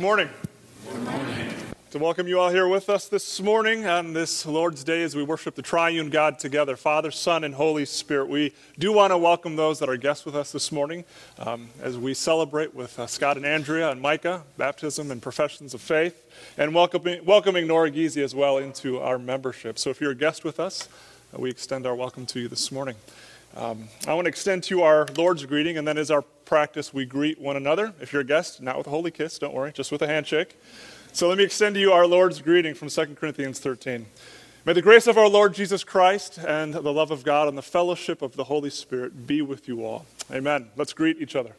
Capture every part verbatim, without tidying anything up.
morning. Good morning. To welcome you all here with us this morning on this Lord's Day as we worship the triune God together, Father, Son, and Holy Spirit. We do want to welcome those that are guests with us this morning um, as we celebrate with uh, Scott and Andrea and Micah, baptism and professions of faith, and welcoming, welcoming Nora Giese as well into our membership. So if you're a guest with us, uh, we extend our welcome to you this morning. Um, I want to extend to you our Lord's greeting, and then as our practice, we greet one another. If you're a guest, not with a holy kiss, don't worry, just with a handshake. So let me extend to you our Lord's greeting from Second Corinthians thirteen. May the grace of our Lord Jesus Christ and the love of God and the fellowship of the Holy Spirit be with you all. Amen. Let's greet each other.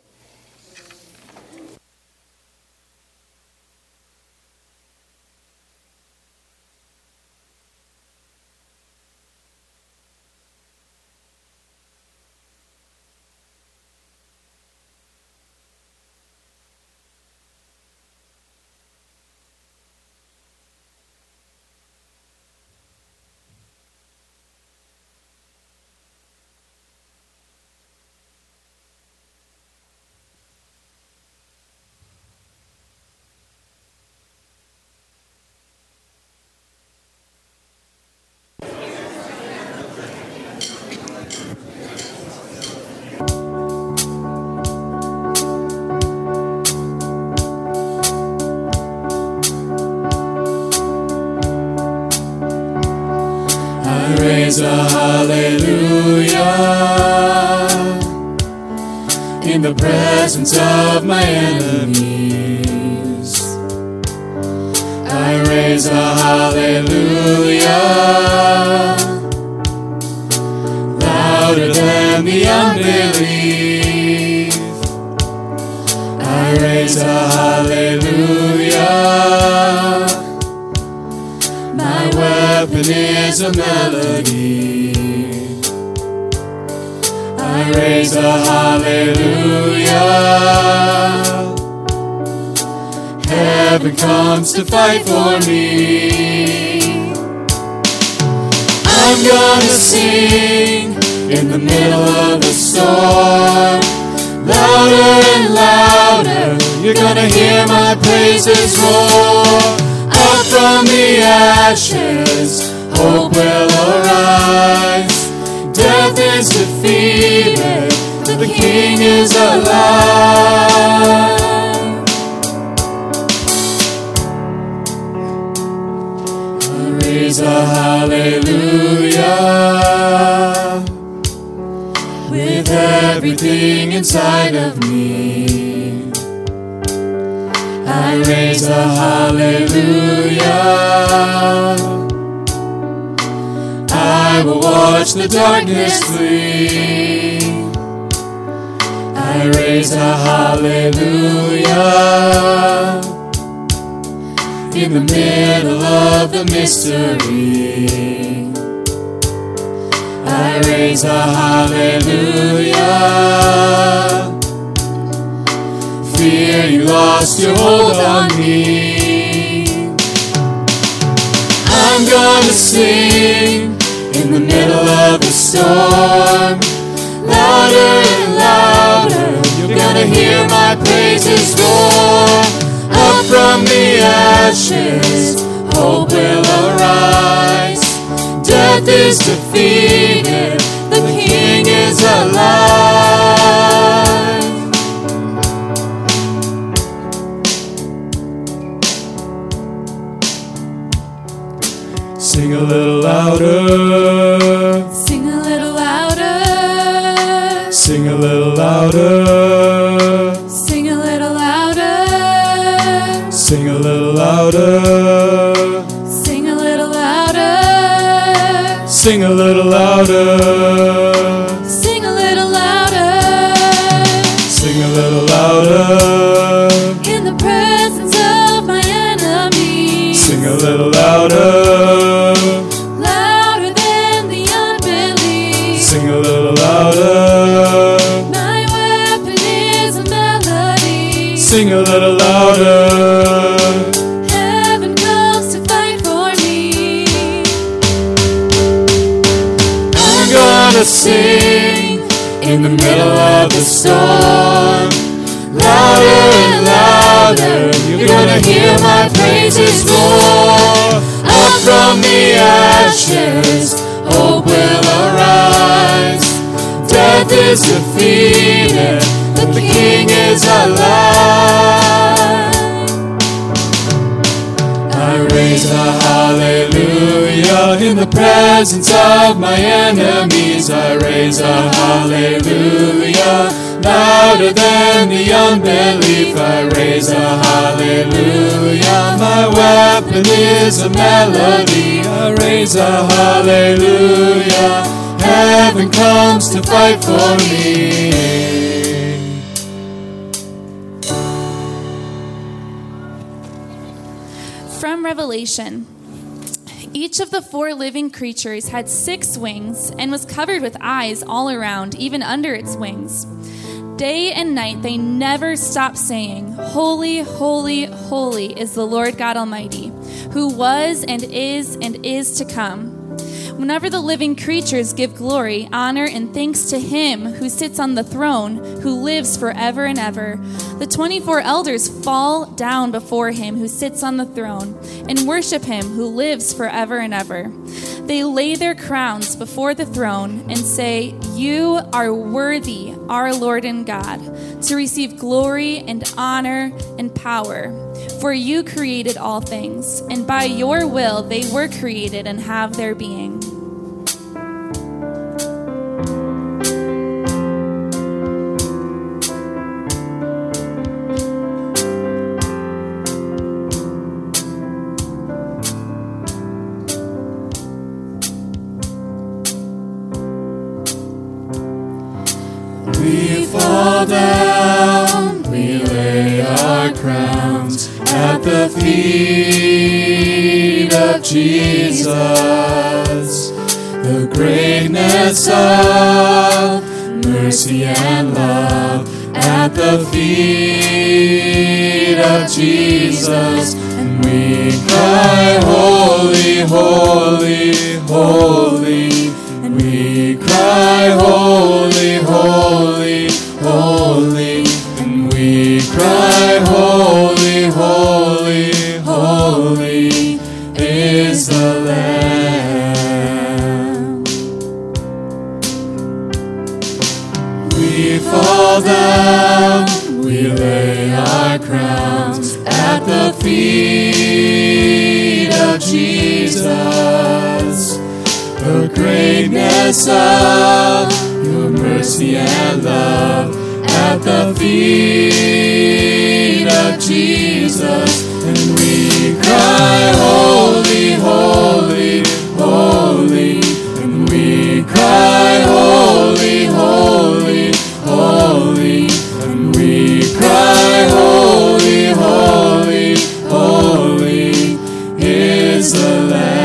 Praise a hallelujah in the presence of my enemies. I raise a hallelujah louder than the unbelief. I raise a hallelujah. My weapon is a melody. I raise a hallelujah. Heaven comes to fight for me. I'm gonna sing in the middle of the storm. Louder and louder, you're gonna hear my praises roar. Up from the ashes, hope will arise. Death is defeated, the King is alive. I raise a hallelujah with everything inside of me. I raise a hallelujah. I will watch the darkness flee. I raise a hallelujah in the middle of the mystery. I raise a hallelujah. Fear, you lost your hold on me. I'm gonna sing in the middle of the storm. Louder and louder, you're gonna hear my praises roar. Up from the ashes, hope will arise. Death is defeated, the King is alive. Sing a little louder. Sing a little louder. Sing a little louder. Sing a little louder. Sing a little louder. Sing a little louder. Sing a little louder. Sing a little louder. Sing a little louder. In the presence of my enemies. Sing a little louder. Louder than the unbelief. Sing a little louder. My weapon is a melody. Sing a little louder. Heaven comes to fight for me. I'm gonna You're gonna hear my praises roar. Up from the ashes, hope will arise. Death is defeated, the King is alive. I raise a hallelujah in the presence of my enemies. I raise a hallelujah louder than the unbelief. I raise a hallelujah. My weapon is a melody. I raise a hallelujah. Heaven comes to fight for me. From Revelation. Each of the four living creatures had six wings and was covered with eyes all around, even under its wings. Day and night they never stopped saying, Holy, holy, holy is the Lord God Almighty, who was and is and is to come. Whenever the living creatures give glory, honor, and thanks to him who sits on the throne, who lives forever and ever, the twenty-four elders fall down before him who sits on the throne and worship him who lives forever and ever. They lay their crowns before the throne and say, You are worthy, our Lord and God, to receive glory and honor and power. For you created all things, and by your will they were created and have their being. We fall down, we lay our crowns at the feet of Jesus. The greatness of mercy and love at the feet of Jesus. And we cry, Holy, holy, holy. And we cry, Holy, holy, holy. And we cry, Holy, holy, holy is the Lamb. We fall down, we lay our crowns at the feet of Jesus. The greatness of your mercy and love at the feet of Jesus. And we cry, Holy, holy, holy. And we cry, Holy, holy, holy. And we cry, Holy, holy, holy is the Lamb.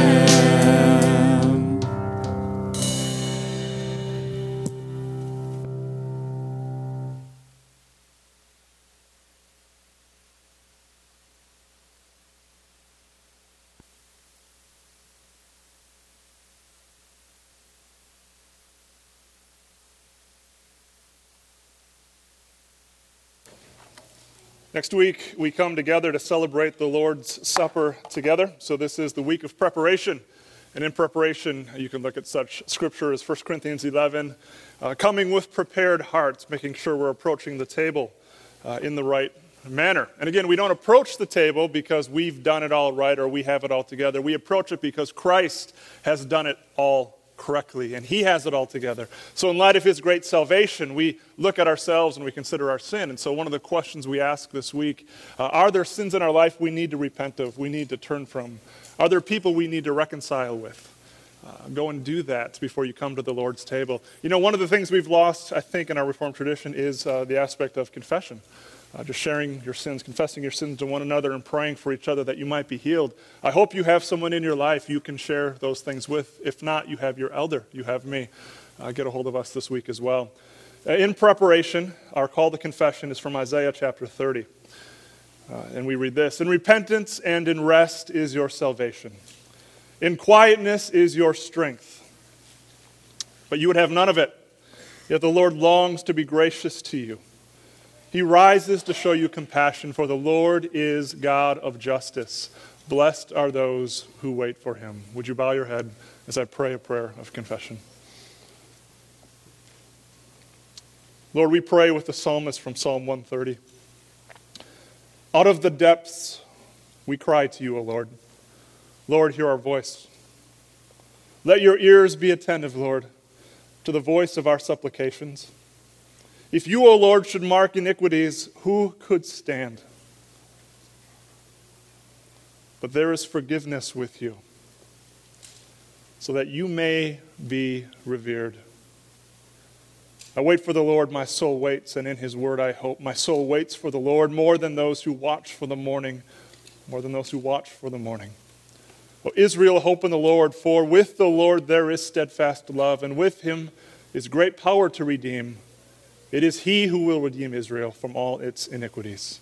Next week, we come together to celebrate the Lord's Supper together. So this is the week of preparation. And in preparation, you can look at such scripture as First Corinthians eleven, uh, coming with prepared hearts, making sure we're approaching the table uh, in the right manner. And again, we don't approach the table because we've done it all right or we have it all together. We approach it because Christ has done it all correctly, and he has it all together. So in light of his great salvation, we look at ourselves and we consider our sin. And so one of the questions we ask this week, uh, are there sins in our life we need to repent of, we need to turn from? Are there people we need to reconcile with? Uh, go and do that before you come to the Lord's table. You know, one of the things we've lost, I think, in our Reformed tradition is uh, the aspect of confession. Uh, just sharing your sins, confessing your sins to one another and praying for each other that you might be healed. I hope you have someone in your life you can share those things with. If not, you have your elder. You have me. Uh, get a hold of us this week as well. Uh, in preparation, our call to confession is from Isaiah chapter thirty. Uh, and we read this: In repentance and in rest is your salvation. In quietness is your strength. But you would have none of it. Yet the Lord longs to be gracious to you. He rises to show you compassion, for the Lord is God of justice. Blessed are those who wait for him. Would you bow your head as I pray a prayer of confession? Lord, we pray with the psalmist from Psalm one thirty. Out of the depths we cry to you, O Lord. Lord, hear our voice. Let your ears be attentive, Lord, to the voice of our supplications. If you, O Lord, should mark iniquities, who could stand? But there is forgiveness with you, so that you may be revered. I wait for the Lord, my soul waits, and in his word I hope. My soul waits for the Lord more than those who watch for the morning, more than those who watch for the morning. O Israel, hope in the Lord, for with the Lord there is steadfast love, and with him is great power to redeem. It is he who will redeem Israel from all its iniquities.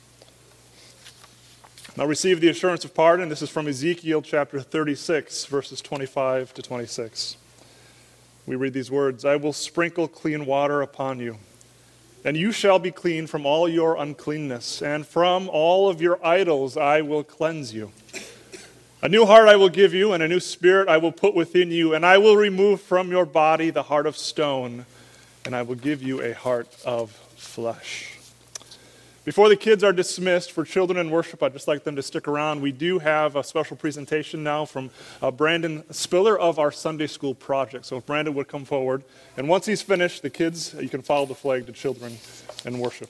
Now receive the assurance of pardon. This is from Ezekiel chapter thirty-six, verses twenty-five to twenty-six. We read these words, I will sprinkle clean water upon you, and you shall be clean from all your uncleanness, and from all of your idols I will cleanse you. A new heart I will give you, and a new spirit I will put within you, and I will remove from your body the heart of stone, and I will give you a heart of flesh. Before the kids are dismissed for children in worship, I'd just like them to stick around. We do have a special presentation now from uh, Brandon Spiller of our Sunday School project. So if Brandon would come forward. And once he's finished, the kids, you can follow the flag to children in worship.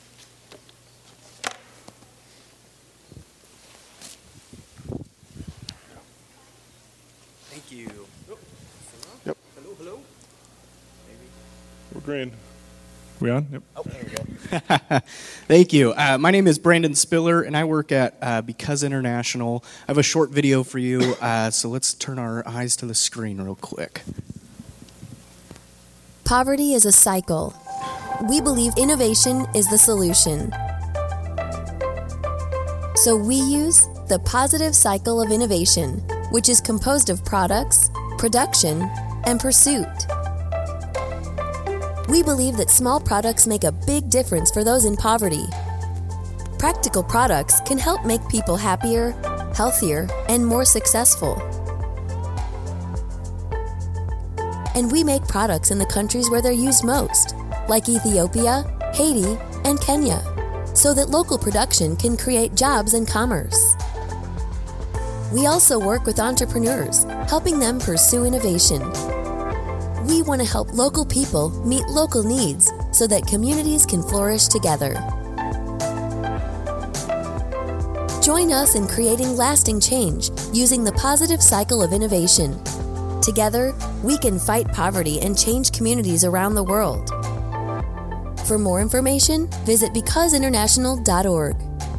Thank you. Yep. Hello, hello. We're green. We on? Yep. Oh, there we go. Thank you. Uh, my name is Brandon Spiller, and I work at uh, Because International. I have a short video for you, uh, so let's turn our eyes to the screen real quick. Poverty is a cycle. We believe innovation is the solution. So we use the positive cycle of innovation, which is composed of products, production, and pursuit. We believe that small products make a big difference for those in poverty. Practical products can help make people happier, healthier, and more successful. And we make products in the countries where they're used most, like Ethiopia, Haiti, and Kenya, so that local production can create jobs and commerce. We also work with entrepreneurs, helping them pursue innovation. We want to help local people meet local needs so that communities can flourish together. Join us in creating lasting change using the positive cycle of innovation. Together, we can fight poverty and change communities around the world. For more information, visit because international dot org.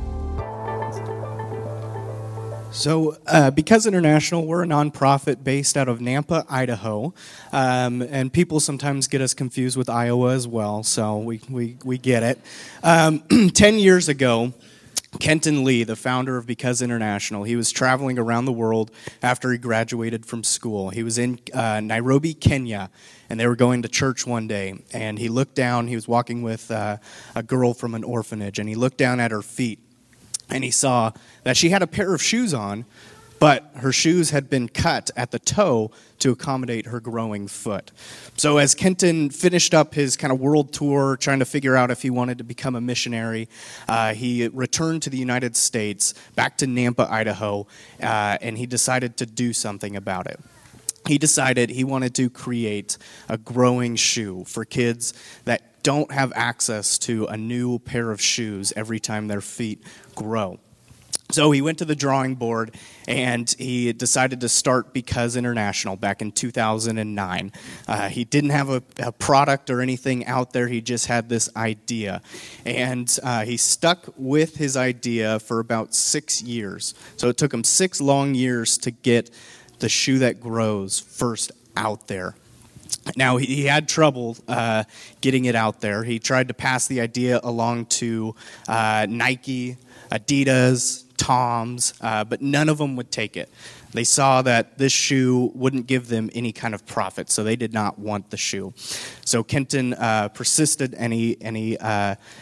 So, uh, Because International, we're a nonprofit based out of Nampa, Idaho, um, and people sometimes get us confused with Iowa as well, so we, we, we get it. Um, ten years ago, Kenton Lee, the founder of Because International, he was traveling around the world after he graduated from school. He was in uh, Nairobi, Kenya, and they were going to church one day, and he looked down, he was walking with uh, a girl from an orphanage, and he looked down at her feet, and he saw that she had a pair of shoes on, but her shoes had been cut at the toe to accommodate her growing foot. So as Kenton finished up his kind of world tour, trying to figure out if he wanted to become a missionary, uh, he returned to the United States, back to Nampa, Idaho, uh, and he decided to do something about it. He decided he wanted to create a growing shoe for kids that don't have access to a new pair of shoes every time their feet grow. So he went to the drawing board and he decided to start Because International back in two thousand nine. Uh, he didn't have a, a product or anything out there. He just had this idea. And uh, he stuck with his idea for about six years. So it took him six long years to get the shoe that grows first out there. Now, he had trouble uh, getting it out there. He tried to pass the idea along to uh, Nike, Adidas, Tom's, uh, but none of them would take it. They saw that this shoe wouldn't give them any kind of profit, so they did not want the shoe. So Kenton uh, persisted, and he, and he uh,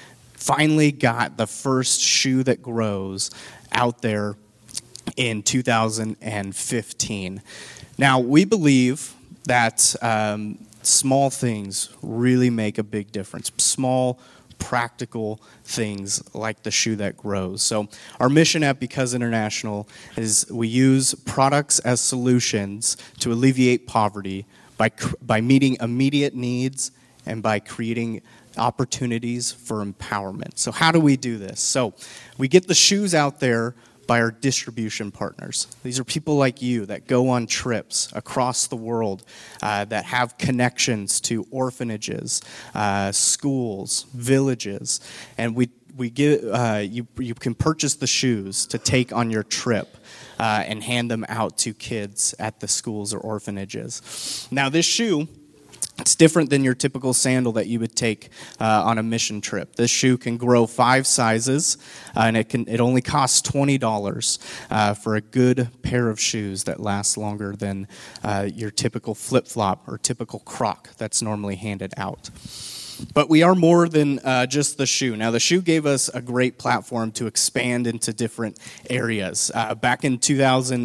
finally got the first Shoe That Grows out there in two thousand fifteen. Now, we believe that um, small things really make a big difference. Small, practical things like the Shoe That Grows. So our mission at Because International is we use products as solutions to alleviate poverty by by meeting immediate needs and by creating opportunities for empowerment. So how do we do this? So we get the shoes out there by our distribution partners. These are people like you that go on trips across the world, uh, that have connections to orphanages, uh, schools, villages, and we we give uh, you you can purchase the shoes to take on your trip. Uh, and hand them out to kids at the schools or orphanages. Now, this shoe, it's different than your typical sandal that you would take uh, on a mission trip. This shoe can grow five sizes, uh, and it can it only costs twenty dollars uh, for a good pair of shoes that last longer than uh, your typical flip-flop or typical Croc that's normally handed out. But we are more than uh, just the shoe. Now, the shoe gave us a great platform to expand into different areas. Uh, back in two thousand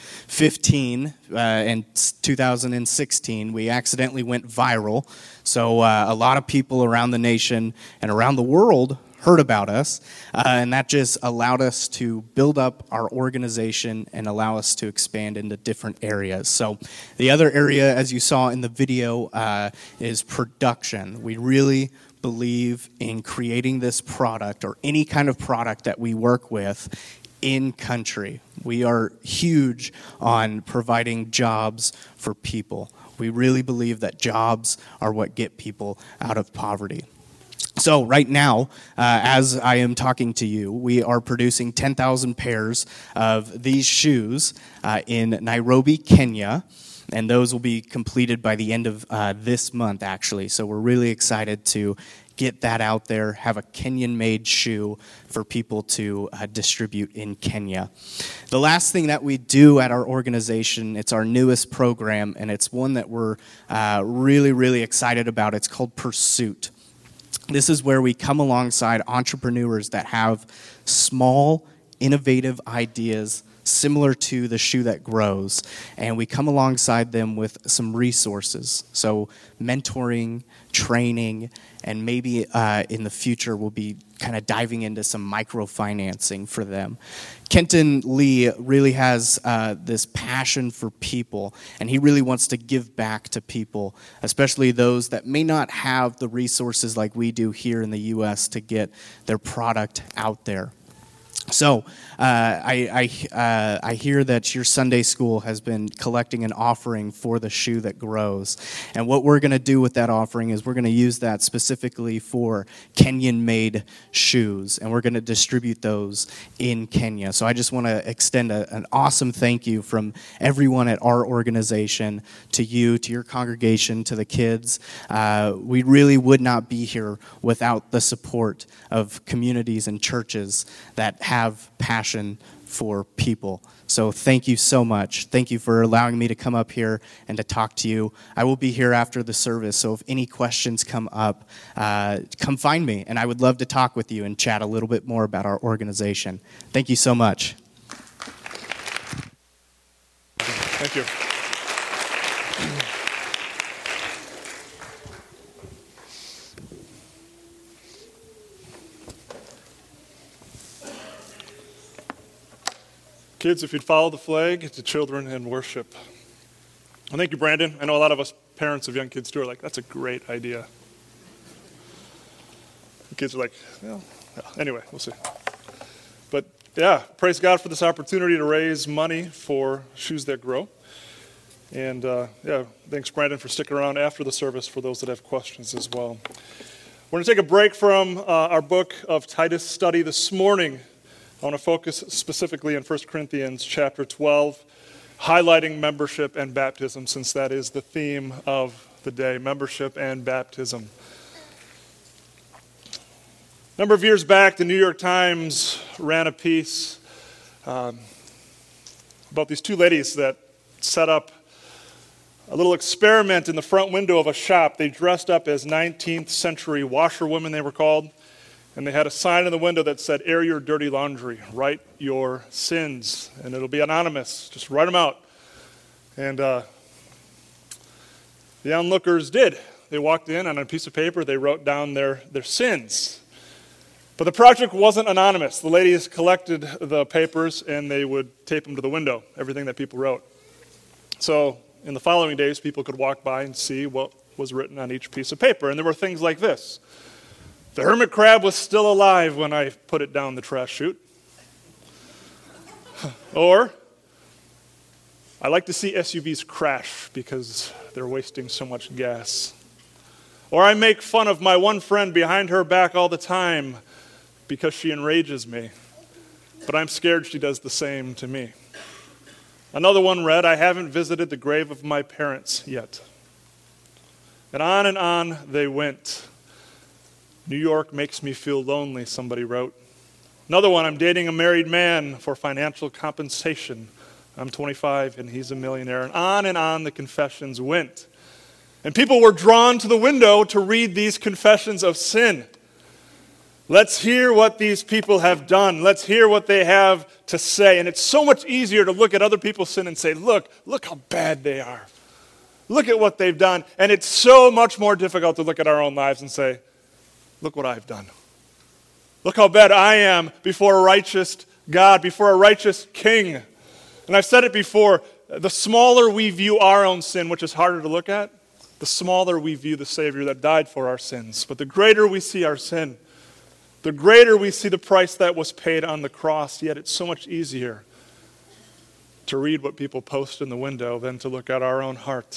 fifteen uh, and two thousand sixteen, we accidentally went viral. So uh, a lot of people around the nation and around the world heard about us, uh, and that just allowed us to build up our organization and allow us to expand into different areas. So the other area, as you saw in the video, uh, is production. We really believe in creating this product or any kind of product that we work with in country. We are huge on providing jobs for people. We really believe that jobs are what get people out of poverty. So right now, uh, as I am talking to you, we are producing ten thousand pairs of these shoes uh, in Nairobi, Kenya, and those will be completed by the end of uh, this month, actually. So we're really excited to get that out there, have a Kenyan-made shoe for people to uh, distribute in Kenya. The last thing that we do at our organization, it's our newest program, and it's one that we're uh, really, really excited about. It's called Pursuit. This is where we come alongside entrepreneurs that have small, innovative ideas similar to the Shoe That Grows, and we come alongside them with some resources. So mentoring, training, and maybe uh, in the future we'll be kind of diving into some microfinancing for them. Kenton Lee really has uh, this passion for people, and he really wants to give back to people, especially those that may not have the resources like we do here in the U S to get their product out there. So uh, I I, uh, I hear that your Sunday school has been collecting an offering for the Shoe That Grows. And what we're going to do with that offering is we're going to use that specifically for Kenyan-made shoes. And we're going to distribute those in Kenya. So I just want to extend a, an awesome thank you from everyone at our organization to you, to your congregation, to the kids. Uh, we really would not be here without the support of communities and churches that have passion for people. So thank you so much. Thank you for allowing me to come up here and to talk to you. I will be here after the service, so if any questions come up, uh, come find me, and I would love to talk with you and chat a little bit more about our organization. Thank you so much. Thank you. Kids, if you'd follow the flag to children and worship. Well, thank you, Brandon. I know a lot of us parents of young kids too are like, that's a great idea. The kids are like, well, yeah. Anyway, we'll see. But yeah, praise God for this opportunity to raise money for Shoes That Grow. And uh, yeah, thanks, Brandon, for sticking around after the service for those that have questions as well. We're going to take a break from uh, our book of Titus study this morning. I want to focus specifically in First Corinthians chapter twelve, highlighting membership and baptism, since that is the theme of the day, membership and baptism. A number of years back, the New York Times ran a piece um, about these two ladies that set up a little experiment in the front window of a shop. They dressed up as nineteenth century washerwomen, they were called, And they had a sign in the window that said, air your dirty laundry, write your sins. And it'll be anonymous. Just write them out. And uh, the onlookers did. They walked in on a piece of paper. They wrote down their, their sins. But the project wasn't anonymous. The ladies collected the papers and they would tape them to the window, everything that people wrote. So in the following days, people could walk by and see what was written on each piece of paper. And there were things like this. The hermit crab was still alive when I put it down the trash chute. Or, I like to see S U Vs crash because they're wasting so much gas. Or I make fun of my one friend behind her back all the time because she enrages me. But I'm scared she does the same to me. Another one read, I haven't visited the grave of my parents yet. And on and on they went. New York makes me feel lonely, somebody wrote. Another one, I'm dating a married man for financial compensation. I'm twenty-five and he's a millionaire. And on and on the confessions went. And people were drawn to the window to read these confessions of sin. Let's hear what these people have done. Let's hear what they have to say. And it's so much easier to look at other people's sin and say, look, look how bad they are. Look at what they've done. And it's so much more difficult to look at our own lives and say, look what I've done. Look how bad I am before a righteous God, before a righteous King. And I've said it before, the smaller we view our own sin, which is harder to look at, the smaller we view the Savior that died for our sins. But the greater we see our sin, the greater we see the price that was paid on the cross, yet it's so much easier to read what people post in the window than to look at our own heart.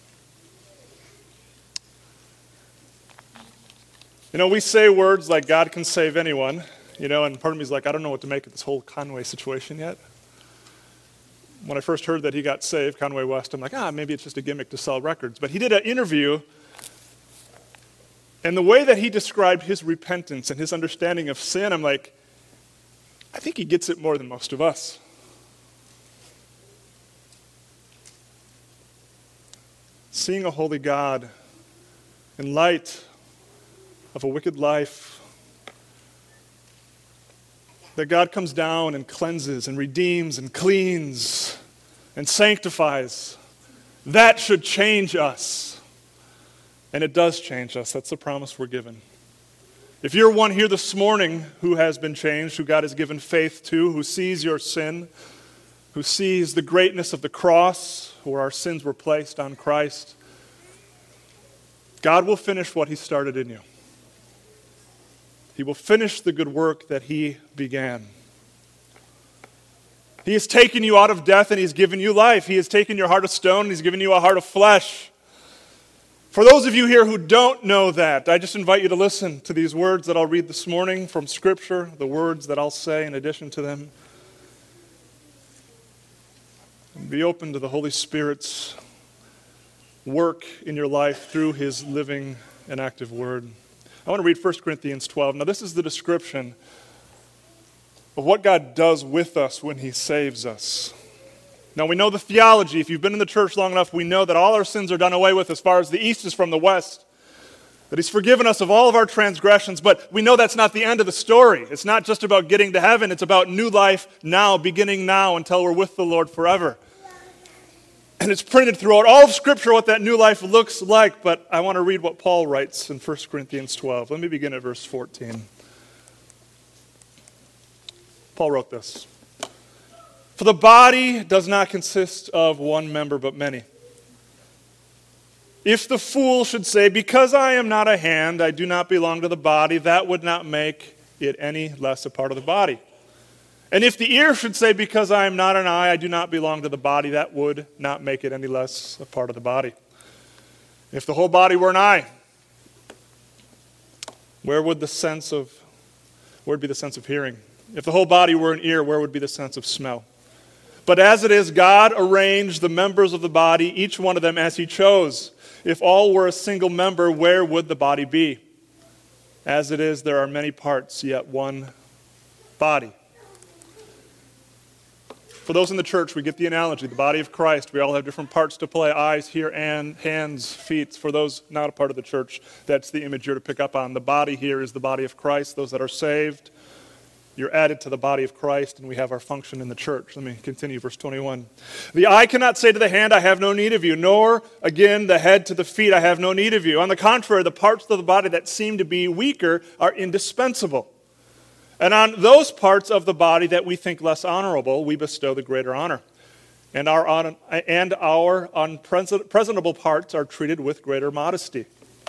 You know, we say words like God can save anyone, you know, and part of me is like, I don't know what to make of this whole Conway situation yet. When I first heard that he got saved, Conway West, I'm like, ah, maybe it's just a gimmick to sell records. But he did an interview, and the way that he described his repentance and his understanding of sin, I'm like, I think he gets it more than most of us. Seeing a holy God in light of a wicked life, that God comes down and cleanses and redeems and cleans and sanctifies, that should change us. And it does change us. That's the promise we're given. If you're one here this morning who has been changed, who God has given faith to, who sees your sin, who sees the greatness of the cross, where our sins were placed on Christ, God will finish what he started in you. He will finish the good work that he began. He has taken you out of death and he's given you life. He has taken your heart of stone and he's given you a heart of flesh. For those of you here who don't know that, I just invite you to listen to these words that I'll read this morning from Scripture, the words that I'll say in addition to them. And be open to the Holy Spirit's work in your life through his living and active word. I want to read First Corinthians twelve. Now, this is the description of what God does with us when he saves us. Now, we know the theology. If you've been in the church long enough, we know that all our sins are done away with as far as the east is from the west, that he's forgiven us of all of our transgressions, but we know that's not the end of the story. It's not just about getting to heaven. It's about new life now, beginning now, until we're with the Lord forever. And it's printed throughout all of Scripture what that new life looks like, but I want to read what Paul writes in First Corinthians twelve. Let me begin at verse fourteen. Paul wrote this. For the body does not consist of one member, but many. If the fool should say, because I am not a hand, I do not belong to the body, that would not make it any less a part of the body. And if the ear should say, because I am not an eye, I do not belong to the body, that would not make it any less a part of the body. If the whole body were an eye, where would the sense of, where would be the sense of hearing? If the whole body were an ear, where would be the sense of smell? But as it is, God arranged the members of the body, each one of them as he chose. If all were a single member, where would the body be? As it is, there are many parts, yet one body. For those in the church, we get the analogy, the body of Christ. We all have different parts to play, eyes, ear, and hands, feet. For those not a part of the church, that's the image you're to pick up on. The body here is the body of Christ. Those that are saved, you're added to the body of Christ, and we have our function in the church. Let me continue, verse twenty-one. The eye cannot say to the hand, I have no need of you, nor, again, the head to the feet, I have no need of you. On the contrary, the parts of the body that seem to be weaker are indispensable. And on those parts of the body that we think less honorable, we bestow the greater honor. And our, un- and our unpresentable parts are treated with greater modesty.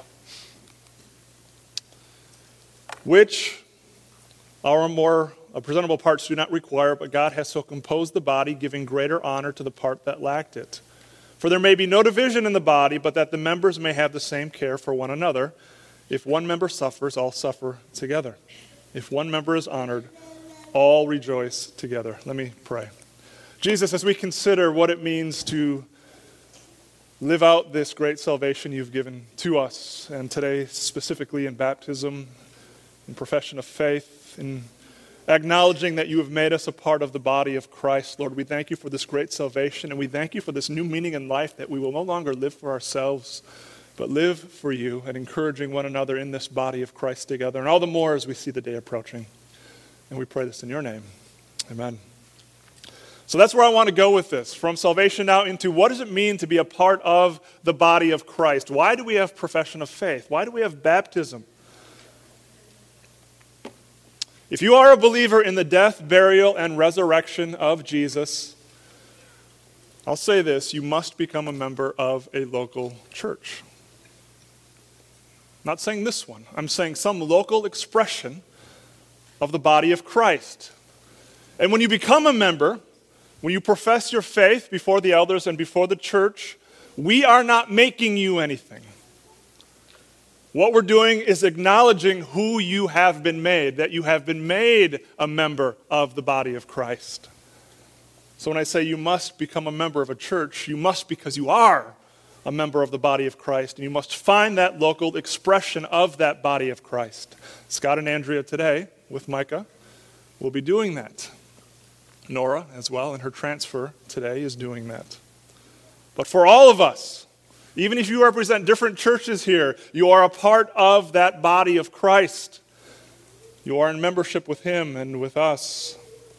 Which our more presentable parts do not require, but God has so composed the body, giving greater honor to the part that lacked it. For there may be no division in the body, but that the members may have the same care for one another. If one member suffers, all suffer together. If one member is honored, all rejoice together. Let me pray. Jesus, as we consider what it means to live out this great salvation you've given to us, and today specifically in baptism, in profession of faith, in acknowledging that you have made us a part of the body of Christ, Lord, we thank you for this great salvation, and we thank you for this new meaning in life that we will no longer live for ourselves, but live for you and encouraging one another in this body of Christ together, and all the more as we see the day approaching. And we pray this in your name. Amen. So that's where I want to go with this, from salvation now into what does it mean to be a part of the body of Christ? Why do we have profession of faith? Why do we have baptism? If you are a believer in the death, burial, and resurrection of Jesus, I'll say this, you must become a member of a local church. I'm not saying this one. I'm saying some local expression of the body of Christ. And when you become a member, when you profess your faith before the elders and before the church, we are not making you anything. What we're doing is acknowledging who you have been made, that you have been made a member of the body of Christ. So when I say you must become a member of a church, you must because you are a member of the body of Christ, and you must find that local expression of that body of Christ. Scott and Andrea today, with Micah, will be doing that. Nora, as well, in her transfer today, is doing that. But for all of us, even if you represent different churches here, you are a part of that body of Christ. You are in membership with him and with us.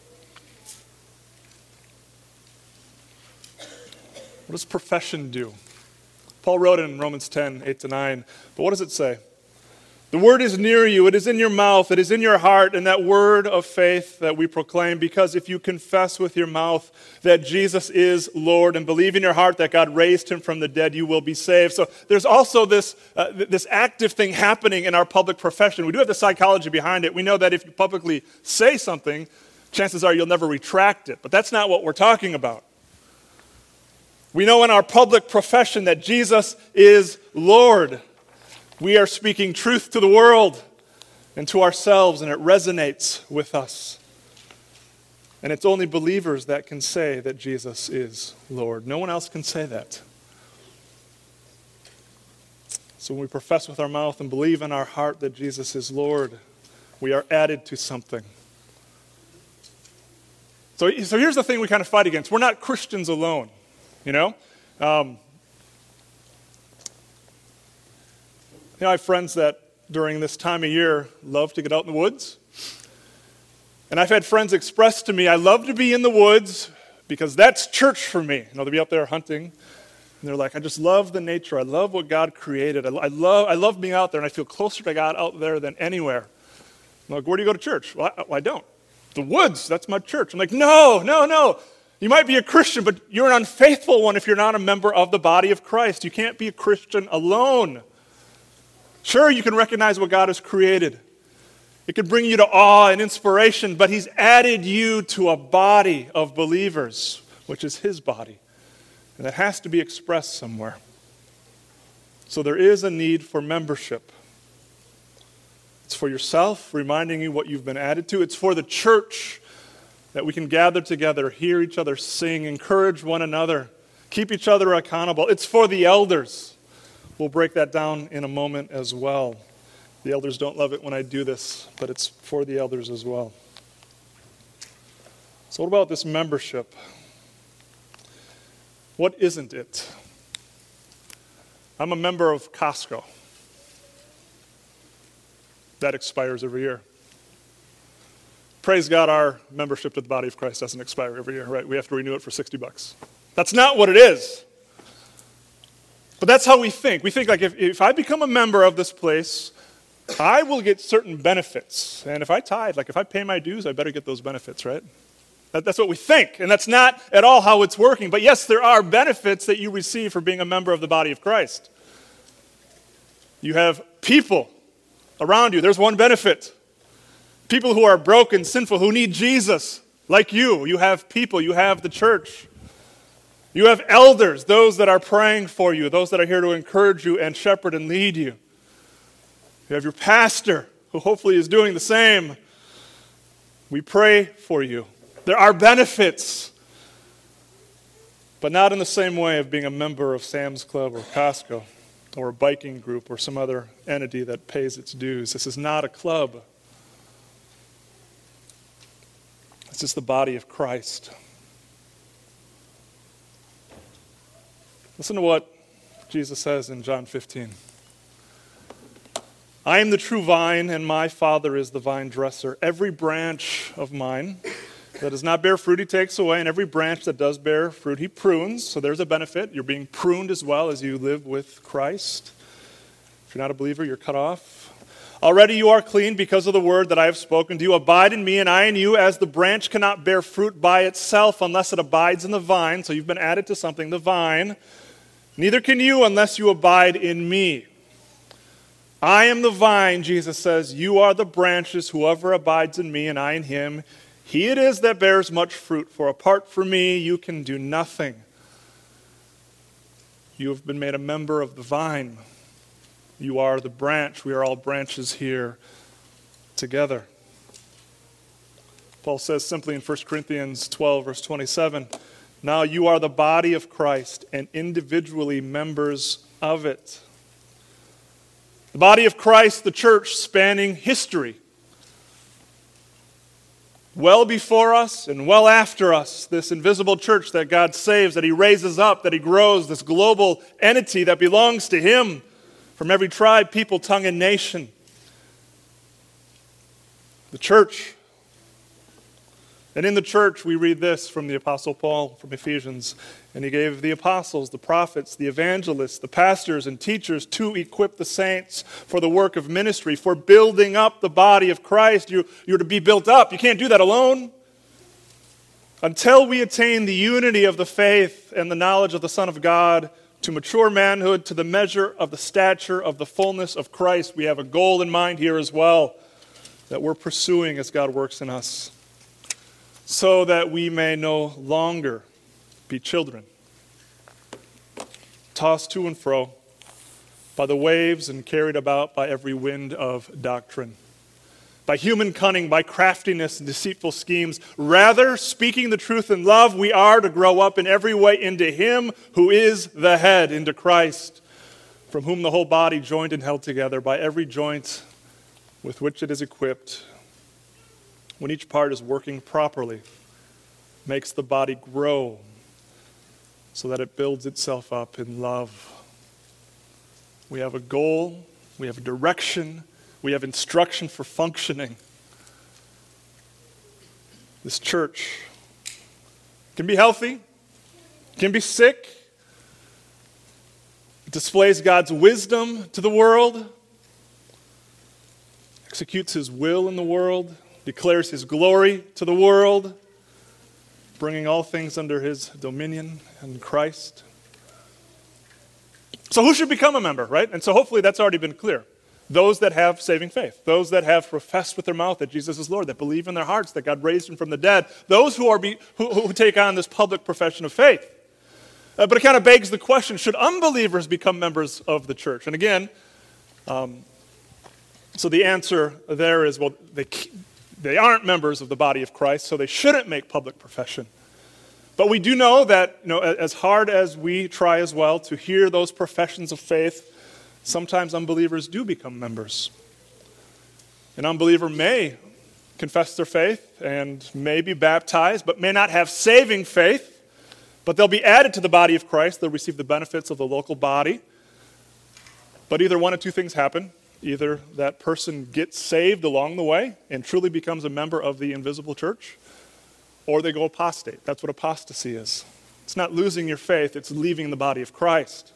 What does profession do? Paul wrote it in Romans ten, eight to nine. But what does it say? The word is near you, it is in your mouth, it is in your heart, and that word of faith that we proclaim, because if you confess with your mouth that Jesus is Lord and believe in your heart that God raised him from the dead, you will be saved. So there's also this, uh, this active thing happening in our public profession. We do have the psychology behind it. We know that if you publicly say something, chances are you'll never retract it. But that's not what we're talking about. We know in our public profession that Jesus is Lord. We are speaking truth to the world and to ourselves, and it resonates with us. And it's only believers that can say that Jesus is Lord. No one else can say that. So when we profess with our mouth and believe in our heart that Jesus is Lord, we are added to something. So, so here's the thing we kind of fight against. We're not Christians alone, you know? Um, You know, I have friends that during this time of year love to get out in the woods. And I've had friends express to me, I love to be in the woods because that's church for me. You know, they'll be out there hunting. And they're like, I just love the nature. I love what God created. I, I love I love being out there, and I feel closer to God out there than anywhere. I'm like, where do you go to church? Well, I, well, I don't. The woods, that's my church. I'm like, no, no, no. You might be a Christian, but you're an unfaithful one if you're not a member of the body of Christ. You can't be a Christian alone. Sure, you can recognize what God has created. It can bring you to awe and inspiration, but he's added you to a body of believers, which is his body. And that has to be expressed somewhere. So there is a need for membership. It's for yourself, reminding you what you've been added to. It's for the church, that we can gather together, hear each other sing, encourage one another, keep each other accountable. It's for the elders. We'll break that down in a moment as well. The elders don't love it when I do this, but it's for the elders as well. So what about this membership? What isn't it? I'm a member of Costco. That expires every year. Praise God, our membership to the body of Christ doesn't expire every year, right? We have to renew it for sixty bucks. That's not what it is. But that's how we think. We think like if, if I become a member of this place, I will get certain benefits. And if I tithe, like if I pay my dues, I better get those benefits, right? That, that's what we think. And that's not at all how it's working. But yes, there are benefits that you receive for being a member of the body of Christ. You have people around you. There's one benefit. People who are broken, sinful, who need Jesus, like you. You have people. You have the church. You have elders, those that are praying for you, those that are here to encourage you and shepherd and lead you. You have your pastor, who hopefully is doing the same. We pray for you. There are benefits, but not in the same way of being a member of Sam's Club or Costco or a biking group or some other entity that pays its dues. This is not a club. This is the body of Christ. Listen to what Jesus says in John fifteen. I am the true vine, and my Father is the vine dresser. Every branch of mine that does not bear fruit, he takes away, and every branch that does bear fruit, he prunes. So there's a benefit. You're being pruned as well as you live with Christ. If you're not a believer, you're cut off. Already you are clean because of the word that I have spoken to you. Abide in me, and I in you, as the branch cannot bear fruit by itself unless it abides in the vine. So you've been added to something, the vine. Neither can you unless you abide in me. I am the vine, Jesus says. You are the branches. Whoever abides in me and I in him, he it is that bears much fruit. For apart from me, you can do nothing. You have been made a member of the vine. You are the branch. We are all branches here together. Paul says simply in First Corinthians twelve, verse twenty-seven, now you are the body of Christ and individually members of it. The body of Christ, the church, spanning history. Well before us and well after us, this invisible church that God saves, that he raises up, that he grows, this global entity that belongs to him from every tribe, people, tongue, and nation. The church. And in the church, we read this from the Apostle Paul from Ephesians. And he gave the apostles, the prophets, the evangelists, the pastors, and teachers to equip the saints for the work of ministry, for building up the body of Christ. You, you're to be built up. You can't do that alone. Until we attain the unity of the faith and the knowledge of the Son of God, to mature manhood, to the measure of the stature of the fullness of Christ. We have a goal in mind here as well that we're pursuing as God works in us, so that we may no longer be children, tossed to and fro by the waves and carried about by every wind of doctrine, by human cunning, by craftiness and deceitful schemes. Rather, speaking the truth in love, we are to grow up in every way into him who is the head, into Christ, from whom the whole body, joined and held together by every joint with which it is equipped, when each part is working properly, makes the body grow so that it builds itself up in love. We have a goal, we have a direction, we have instruction for functioning. This church can be healthy, can be sick. It displays God's wisdom to the world, executes his will in the world, declares his glory to the world, bringing all things under his dominion in Christ. So who should become a member, right? And so hopefully that's already been clear. Those that have saving faith, those that have professed with their mouth that Jesus is Lord, that believe in their hearts that God raised him from the dead, those who are be, who, who take on this public profession of faith. Uh, but it kind of begs the question, should unbelievers become members of the church? And again, um, so the answer there is, well, they They aren't members of the body of Christ, so they shouldn't make public profession. But we do know that, you know, as hard as we try as well to hear those professions of faith, sometimes unbelievers do become members. An unbeliever may confess their faith and may be baptized, but may not have saving faith, but they'll be added to the body of Christ. They'll receive the benefits of the local body. But either one of two things happen. Either that person gets saved along the way and truly becomes a member of the invisible church, or they go apostate. That's what apostasy is. It's not losing your faith, it's leaving the body of Christ.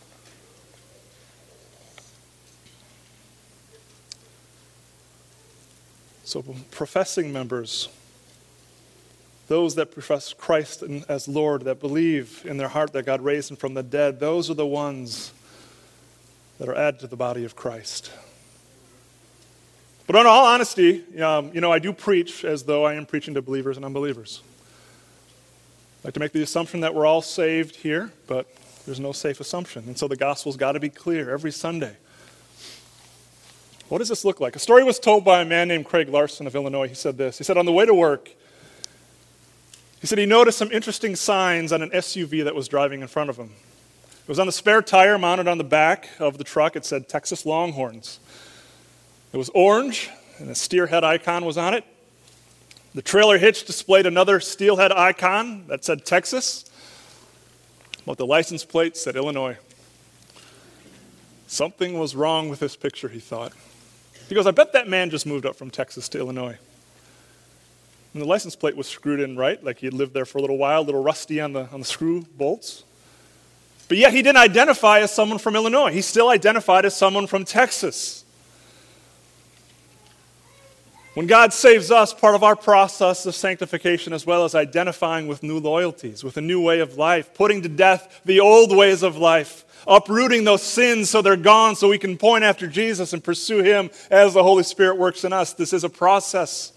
So professing members, those that profess Christ as Lord, that believe in their heart that God raised him from the dead, those are the ones that are added to the body of Christ. But in all honesty, um, you know, I do preach as though I am preaching to believers and unbelievers. I like to make the assumption that we're all saved here, but there's no safe assumption. And so the gospel's got to be clear every Sunday. What does this look like? A story was told by a man named Craig Larson of Illinois. He said this. He said on the way to work, he said he noticed some interesting signs on an S U V that was driving in front of him. It was on the spare tire mounted on the back of the truck. It said Texas Longhorns. It was orange, and a steerhead icon was on it. The trailer hitch displayed another steelhead icon that said Texas, but the license plate said Illinois. Something was wrong with this picture, he thought. He goes, I bet that man just moved up from Texas to Illinois. And the license plate was screwed in right, like he had lived there for a little while, a little rusty on the, on the screw bolts. But yet he didn't identify as someone from Illinois. He still identified as someone from Texas. When God saves us, part of our process of sanctification as well as identifying with new loyalties, with a new way of life, putting to death the old ways of life, uprooting those sins so they're gone so we can point after Jesus and pursue him as the Holy Spirit works in us. This is a process.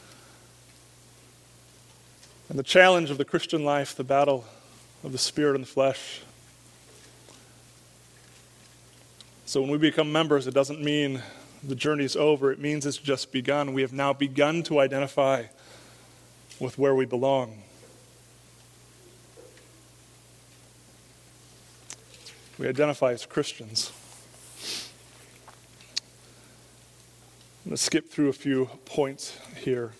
And the challenge of the Christian life, the battle of the spirit and the flesh. So when we become members, it doesn't mean the journey's over. It means it's just begun. We have now begun to identify with where we belong. We identify as Christians. I'm going to skip through a few points here.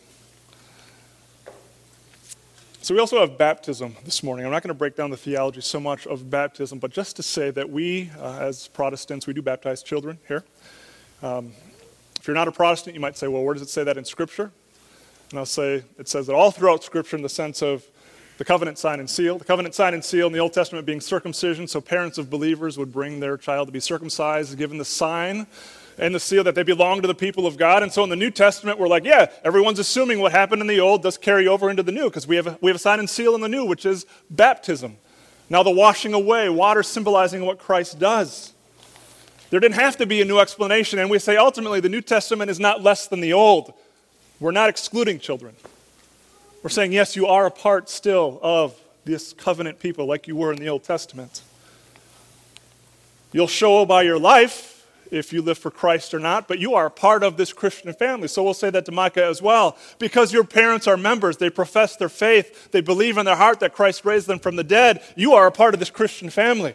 So we also have baptism this morning. I'm not going to break down the theology so much of baptism, but just to say that we, uh, as Protestants, we do baptize children here. Um, if you're not a Protestant, you might say, well, where does it say that in Scripture? And I'll say it says that all throughout Scripture in the sense of the covenant sign and seal. The covenant sign and seal in the Old Testament being circumcision, so parents of believers would bring their child to be circumcised, given the sign and the seal that they belong to the people of God. And so in the New Testament, we're like, yeah, everyone's assuming what happened in the Old does carry over into the New, because we have a, we have a sign and seal in the New, which is baptism. Now the washing away, water symbolizing what Christ does. There didn't have to be a new explanation, and we say ultimately the New Testament is not less than the Old. We're not excluding children. We're saying, yes, you are a part still of this covenant people like you were in the Old Testament. You'll show by your life if you live for Christ or not, but you are a part of this Christian family. So we'll say that to Micah as well. Because your parents are members, they profess their faith, they believe in their heart that Christ raised them from the dead, you are a part of this Christian family.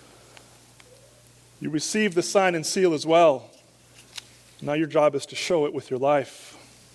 You receive the sign and seal as well. Now your job is to show it with your life.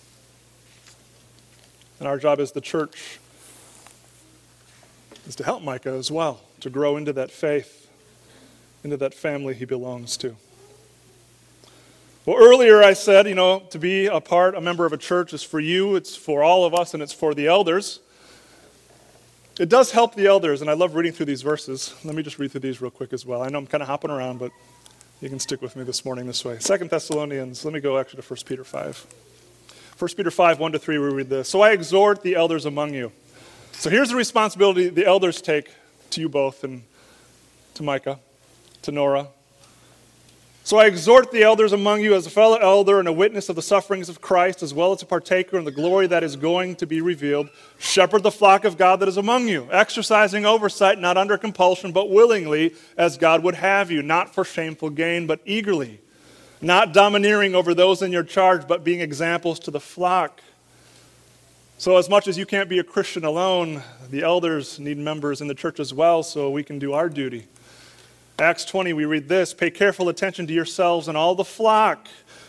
And our job as the church is to help Micah as well, to grow into that faith, into that family he belongs to. Well, earlier I said, you know, to be a part, a member of a church is for you, it's for all of us, and it's for the elders. It does help the elders, and I love reading through these verses. Let me just read through these real quick as well. I know I'm kind of hopping around, but you can stick with me this morning this way. Second Thessalonians, let me go actually to First Peter five. First Peter five, one to three, we read this. So I exhort the elders among you. So here's the responsibility the elders take to you both, and to Micah, to Nora. So I exhort the elders among you as a fellow elder and a witness of the sufferings of Christ, as well as a partaker in the glory that is going to be revealed. Shepherd the flock of God that is among you, exercising oversight, not under compulsion, but willingly, as God would have you, not for shameful gain, but eagerly, not domineering over those in your charge, but being examples to the flock. So as much as you can't be a Christian alone, the elders need members in the church as well, so we can do our duty. Acts twenty, we read this, pay careful attention to yourselves and all the flock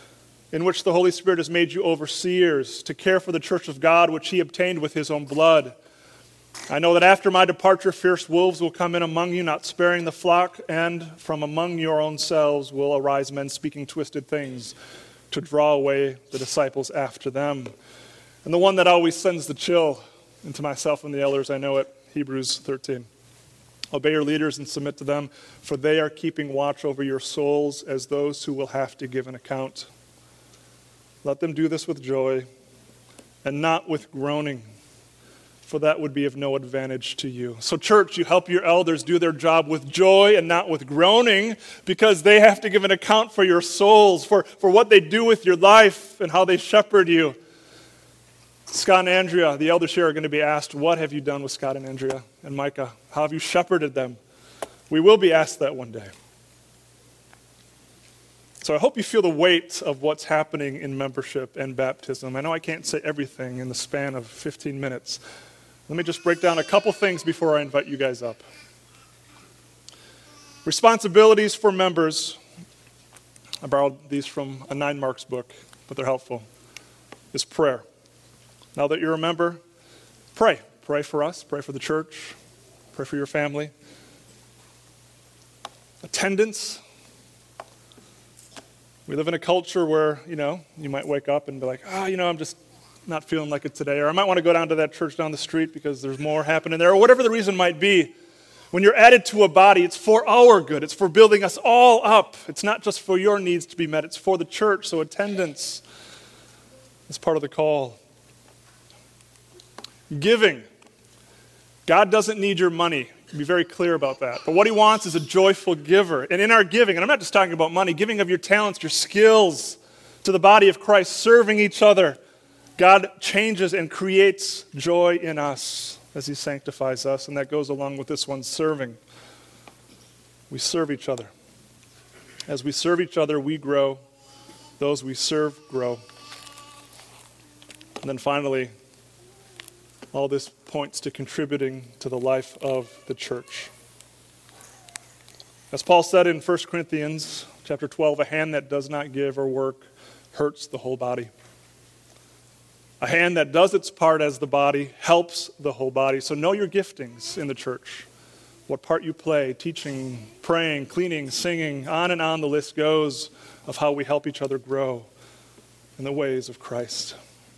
in which the Holy Spirit has made you overseers to care for the church of God, which he obtained with his own blood. I know that after my departure, fierce wolves will come in among you, not sparing the flock, and from among your own selves will arise men speaking twisted things to draw away the disciples after them. And the one that always sends the chill into myself and the elders, I know it, Hebrews thirteen. Obey your leaders and submit to them, for they are keeping watch over your souls as those who will have to give an account. Let them do this with joy and not with groaning, for that would be of no advantage to you. So church, you help your elders do their job with joy and not with groaning, because they have to give an account for your souls, for, for what they do with your life and how they shepherd you. Scott and Andrea, the elders here, are going to be asked, what have you done with Scott and Andrea and Micah? How have you shepherded them? We will be asked that one day. So I hope you feel the weight of what's happening in membership and baptism. I know I can't say everything in the span of fifteen minutes. Let me just break down a couple things before I invite you guys up. Responsibilities for members. I borrowed these from a Nine Marks book, but they're helpful. Is prayer. Now that you're a member, pray. Pray for us. Pray for the church. Pray for your family. Attendance. We live in a culture where, you know, you might wake up and be like, oh, you know, I'm just not feeling like it today. Or I might want to go down to that church down the street because there's more happening there. Or whatever the reason might be. When you're added to a body, it's for our good. It's for building us all up. It's not just for your needs to be met. It's for the church. So attendance is part of the call. Giving. God doesn't need your money. Be very clear about that. But what he wants is a joyful giver. And in our giving, and I'm not just talking about money, giving of your talents, your skills to the body of Christ, serving each other, God changes and creates joy in us as he sanctifies us. And that goes along with this one, serving. We serve each other. As we serve each other, we grow. Those we serve grow. And then finally, all this points to contributing to the life of the church. As Paul said in First Corinthians chapter twelve, a hand that does not give or work hurts the whole body. A hand that does its part as the body helps the whole body. So know your giftings in the church. What part you play, teaching, praying, cleaning, singing, on and on the list goes of how we help each other grow in the ways of Christ.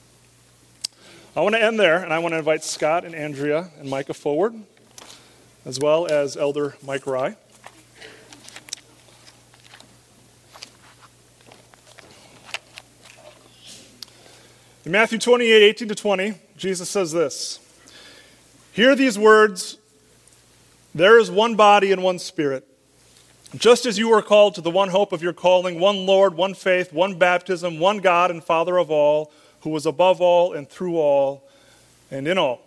I want to end there, and I want to invite Scott and Andrea and Micah forward, as well as Elder Mike Rye. In Matthew twenty-eight, eighteen to twenty, Jesus says this, "Hear these words, there is one body and one spirit. Just as you were called to the one hope of your calling, one Lord, one faith, one baptism, one God and Father of all, who was above all and through all and in all."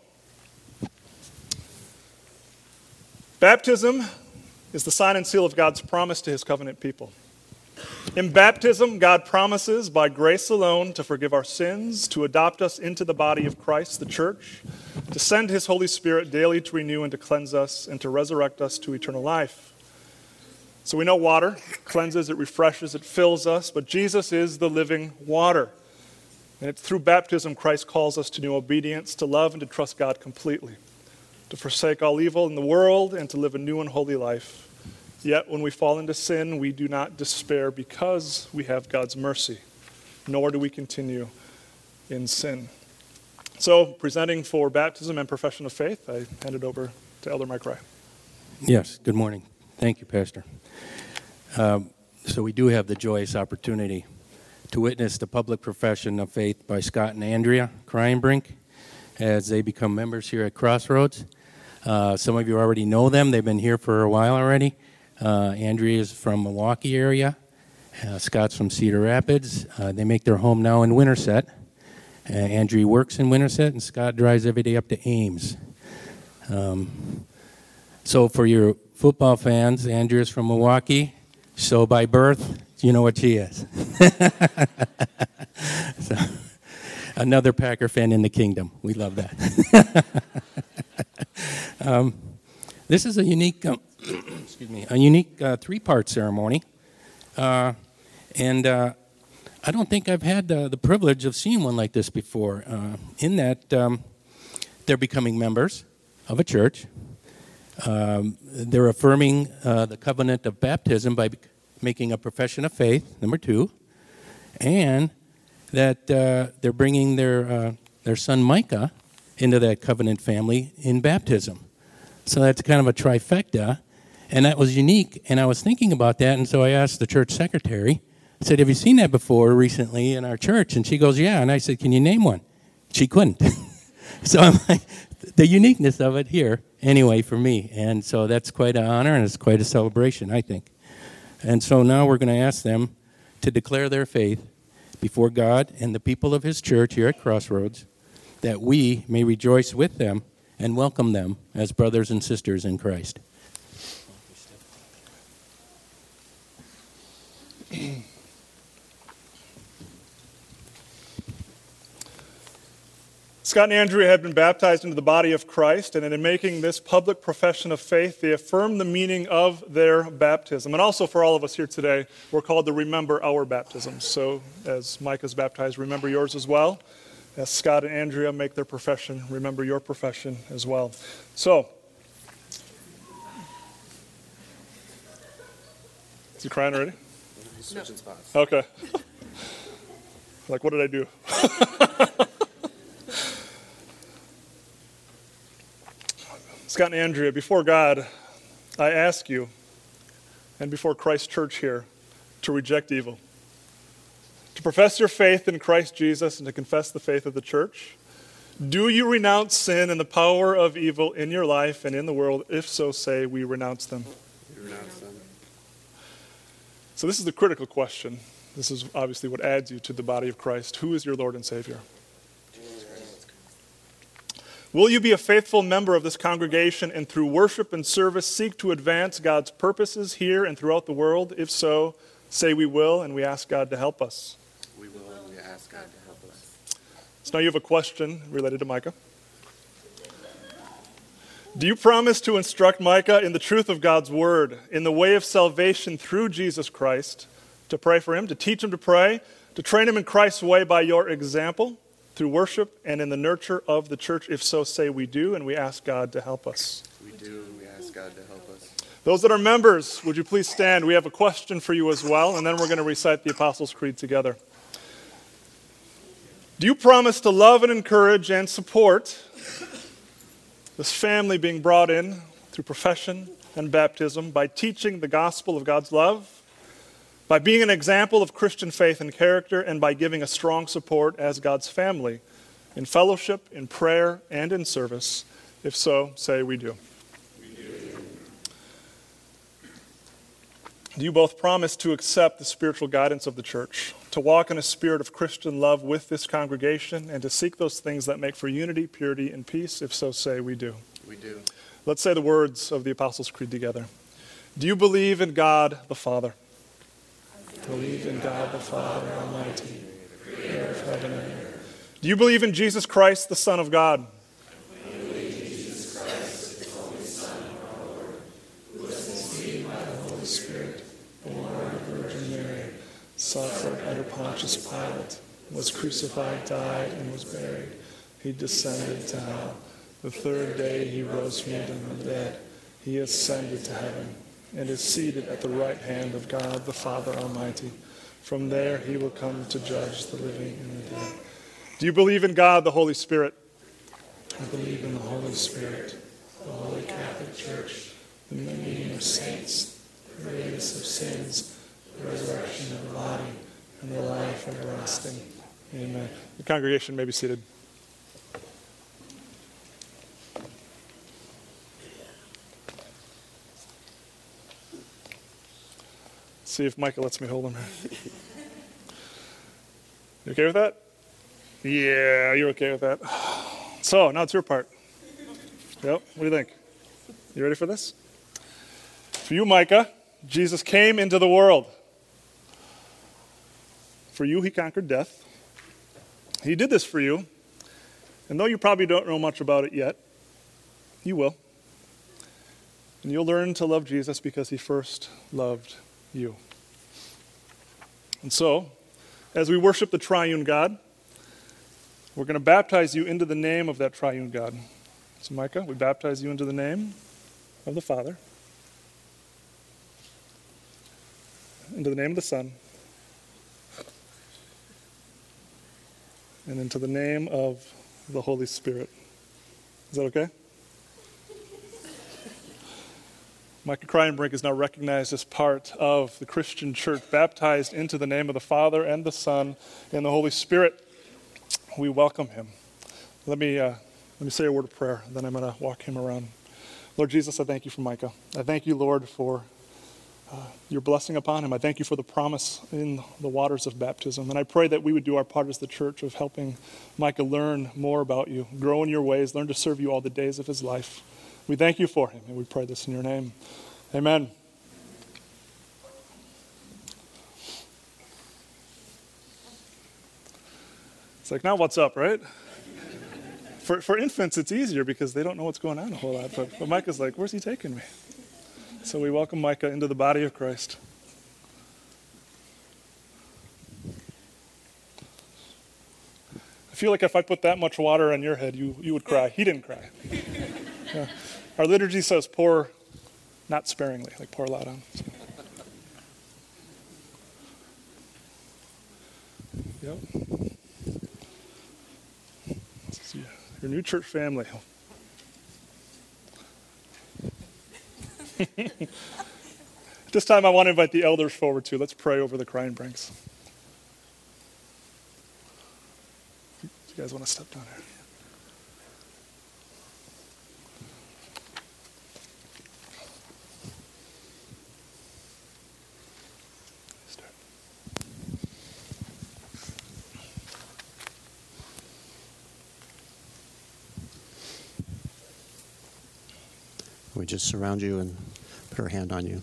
Baptism is the sign and seal of God's promise to his covenant people. In baptism, God promises by grace alone to forgive our sins, to adopt us into the body of Christ, the church, to send his Holy Spirit daily to renew and to cleanse us, and to resurrect us to eternal life. So we know water cleanses, it refreshes, it fills us, but Jesus is the living water. And it's through baptism Christ calls us to new obedience, to love and to trust God completely, to forsake all evil in the world and to live a new and holy life. Yet when we fall into sin, we do not despair because we have God's mercy, nor do we continue in sin. So, presenting for baptism and profession of faith, I hand it over to Elder Mike Rye. Yes, good morning. Thank you, Pastor. Um, so we do have the joyous opportunity to witness the public profession of faith by Scott and Andrea Kreinbrink as they become members here at Crossroads. Uh, some of you already know them. They've been here for a while already. Uh, Andrea is from Milwaukee area. Uh, Scott's from Cedar Rapids. Uh, they make their home now in Winterset. Uh, Andrea works in Winterset, and Scott drives every day up to Ames. Um, so for your football fans, Andrea's from Milwaukee. So by birth, you know what she is. So, another Packer fan in the kingdom. We love that. um, this is a unique, um, excuse me, a unique uh, three-part ceremony, uh, and uh, I don't think I've had the, the privilege of seeing one like this before, uh, in that um, they're becoming members of a church. Um, they're affirming uh, the covenant of baptism by making a profession of faith, number two, and that uh, they're bringing their uh, their son Micah into that covenant family in baptism. So that's kind of a trifecta, and that was unique, and I was thinking about that, and so I asked the church secretary, I said, have you seen that before recently in our church? And she goes, yeah, and I said, can you name one? She couldn't. So I'm like, the uniqueness of it here, anyway, for me, and so that's quite an honor, and it's quite a celebration, I think. And so now we're going to ask them to declare their faith before God and the people of his church here at Crossroads, that we may rejoice with them and welcome them as brothers and sisters in Christ. Scott and Andrea had been baptized into the body of Christ, and in making this public profession of faith, they affirmed the meaning of their baptism. And also for all of us here today, we're called to remember our baptisms. So as Micah's baptized, remember yours as well. As Scott and Andrea make their profession, remember your profession as well. So, is he crying already? He's switching spots. Okay. Like, what did I do? Scott and Andrea, before God, I ask you, and before Christ Church here, to reject evil, to profess your faith in Christ Jesus, and to confess the faith of the church. Do you renounce sin and the power of evil in your life and in the world? If so, say, we renounce them. We renounce them. So this is the critical question. This is obviously what adds you to the body of Christ. Who is your Lord and Savior? Will you be a faithful member of this congregation and through worship and service seek to advance God's purposes here and throughout the world? If so, say we will, and we ask God to help us. We will, and we ask God to help us. So now you have a question related to Micah. Do you promise to instruct Micah in the truth of God's word, in the way of salvation through Jesus Christ, to pray for him, to teach him to pray, to train him in Christ's way by your example, through worship and in the nurture of the church? If so, say we do, and we ask God to help us. We do, and we ask God to help us. Those that are members, would you please stand? We have a question for you as well, and then we're going to recite the Apostles' Creed together. Do you promise to love and encourage and support this family being brought in through profession and baptism by teaching the gospel of God's love, by being an example of Christian faith and character, and by giving a strong support as God's family in fellowship, in prayer, and in service? If so, say we do. We do. Do you both promise to accept the spiritual guidance of the church, to walk in a spirit of Christian love with this congregation, and to seek those things that make for unity, purity, and peace? If so, say we do. We do. Let's say the words of the Apostles' Creed together. Do you believe in God the Father? Believe in God the Father Almighty, creator of heaven and earth. Do you believe in Jesus Christ, the Son of God? I believe in Jesus Christ, the only Son of our Lord, who was conceived by the Holy Spirit, born of the Virgin Mary, suffered under Pontius Pilate, was crucified, died, and was buried. He descended to hell. The third day he rose from the dead. He ascended to heaven, and is seated at the right hand of God the Father Almighty. From there he will come to judge the living and the dead. Do you believe in God the Holy Spirit? I believe in the Holy Spirit, the Holy Catholic Church, the meeting of saints, the forgiveness of sins, the resurrection of the body, and the life everlasting. Amen. The congregation may be seated. See if Micah lets me hold him. You okay with that? Yeah, you're okay with that. So, now it's your part. Yep, what do you think? You ready for this? For you, Micah, Jesus came into the world. For you, he conquered death. He did this for you. And though you probably don't know much about it yet, you will. And you'll learn to love Jesus because he first loved you. And so, as we worship the triune God, we're going to baptize you into the name of that triune God. So Micah, we baptize you into the name of the Father, into the name of the Son, and into the name of the Holy Spirit. Is that okay? Micah Kreinbrink is now recognized as part of the Christian church, baptized into the name of the Father and the Son and the Holy Spirit. We welcome him. Let me uh, let me say a word of prayer, then I'm going to walk him around. Lord Jesus, I thank you for Micah. I thank you, Lord, for uh, your blessing upon him. I thank you for the promise in the waters of baptism. And I pray that we would do our part as the church of helping Micah learn more about you, grow in your ways, learn to serve you all the days of his life. We thank you for him, and we pray this in your name. Amen. It's like, now what's up, right? For for infants, it's easier because they don't know what's going on a whole lot. But, but Micah's like, where's he taking me? So we welcome Micah into the body of Christ. I feel like if I put that much water on your head, you, you would cry. He didn't cry. Yeah. Our liturgy says pour, not sparingly, like pour a lot on. So. Yep. This is your new church family. At this time, I want to invite the elders forward too. Let's pray over the Kreinbrinks. You guys want to step down here? We just surround you and put our hand on you.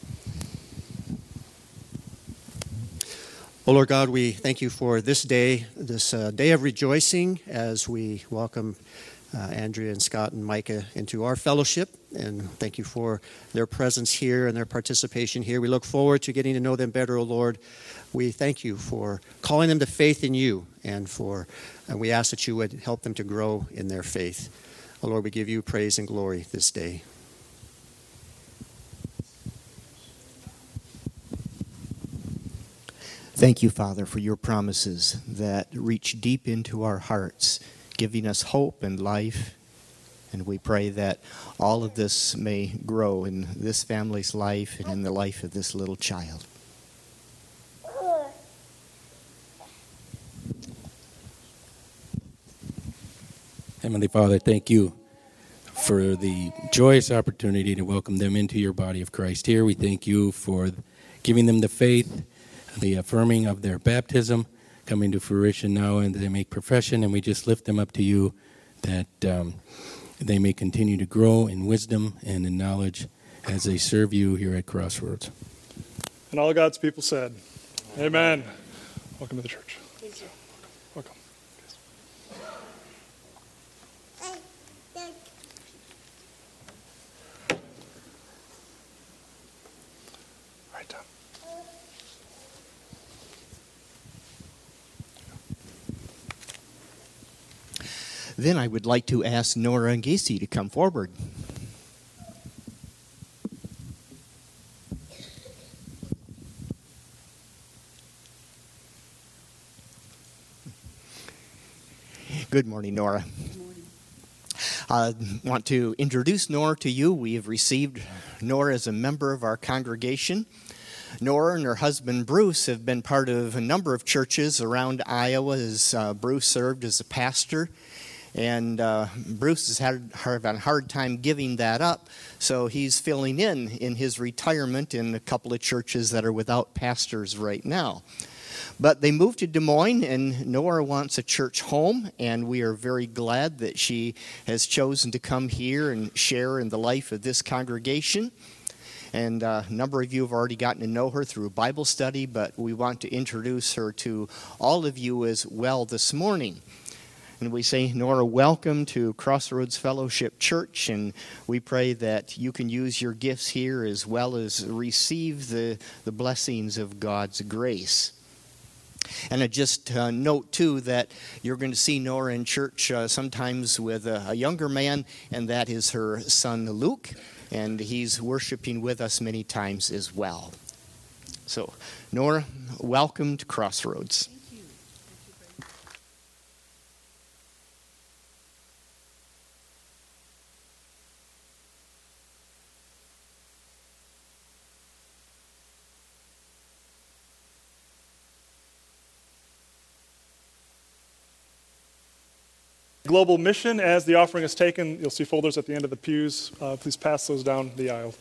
Oh, Lord God, we thank you for this day, this uh, day of rejoicing as we welcome uh, Andrea and Scott and Micah into our fellowship. And thank you for their presence here and their participation here. We look forward to getting to know them better, oh Lord. We thank you for calling them to faith in you, and for and we ask that you would help them to grow in their faith. Oh Lord, we give you praise and glory this day. Thank you, Father, for your promises that reach deep into our hearts, giving us hope and life. And we pray that all of this may grow in this family's life and in the life of this little child. Heavenly Father, thank you for the joyous opportunity to welcome them into your body of Christ here. We thank you for giving them the faith, the affirming of their baptism coming to fruition now, and they make profession, and we just lift them up to you that um, they may continue to grow in wisdom and in knowledge as they serve you here at Crossroads. And all God's people said, amen. Welcome to the church. Thank you. Welcome. Right down. Then I would like to ask Nora and Gacy to come forward. Good morning, Nora. Good morning. I want to introduce Nora to you. We have received Nora as a member of our congregation. Nora and her husband Bruce have been part of a number of churches around Iowa as uh, Bruce served as a pastor. And uh, Bruce has had a hard time giving that up, so he's filling in in his retirement in a couple of churches that are without pastors right now. But they moved to Des Moines, and Nora wants a church home, and we are very glad that she has chosen to come here and share in the life of this congregation. And uh, a number of you have already gotten to know her through Bible study, but we want to introduce her to all of you as well this morning. And we say, Nora, welcome to Crossroads Fellowship Church, and we pray that you can use your gifts here as well as receive the, the blessings of God's grace. And I just uh, note, too, that you're going to see Nora in church uh, sometimes with a, a younger man, and that is her son, Luke, and he's worshiping with us many times as well. So, Nora, welcome to Crossroads. Global mission. As the offering is taken, you'll see folders at the end of the pews. Uh, please pass those down the aisle.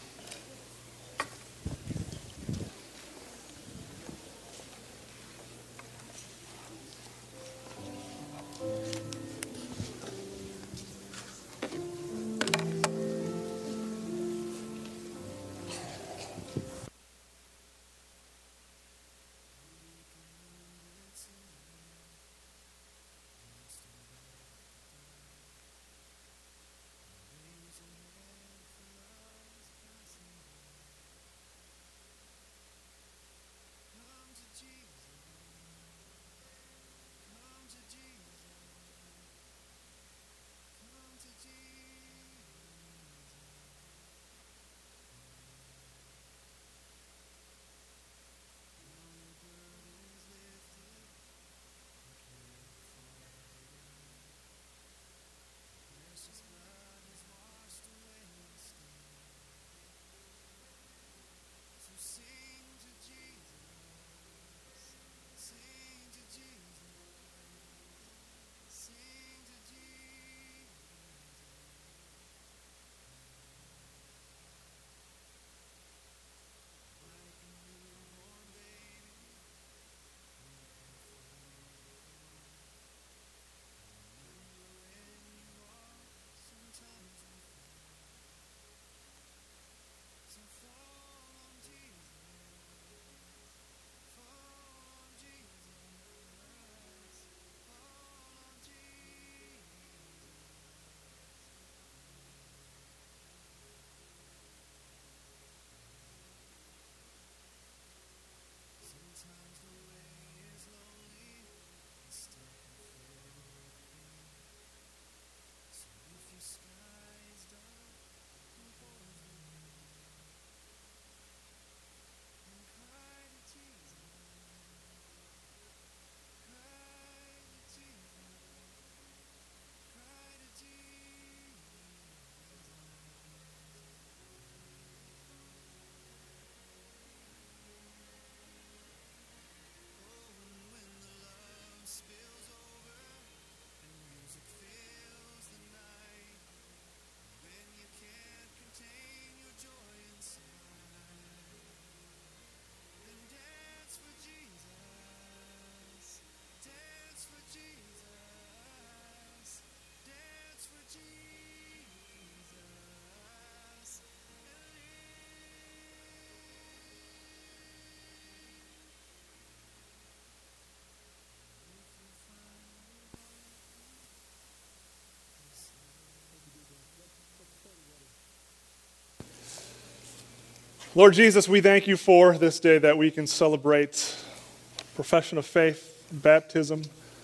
Lord Jesus, we thank you for this day that we can celebrate profession of faith, baptism,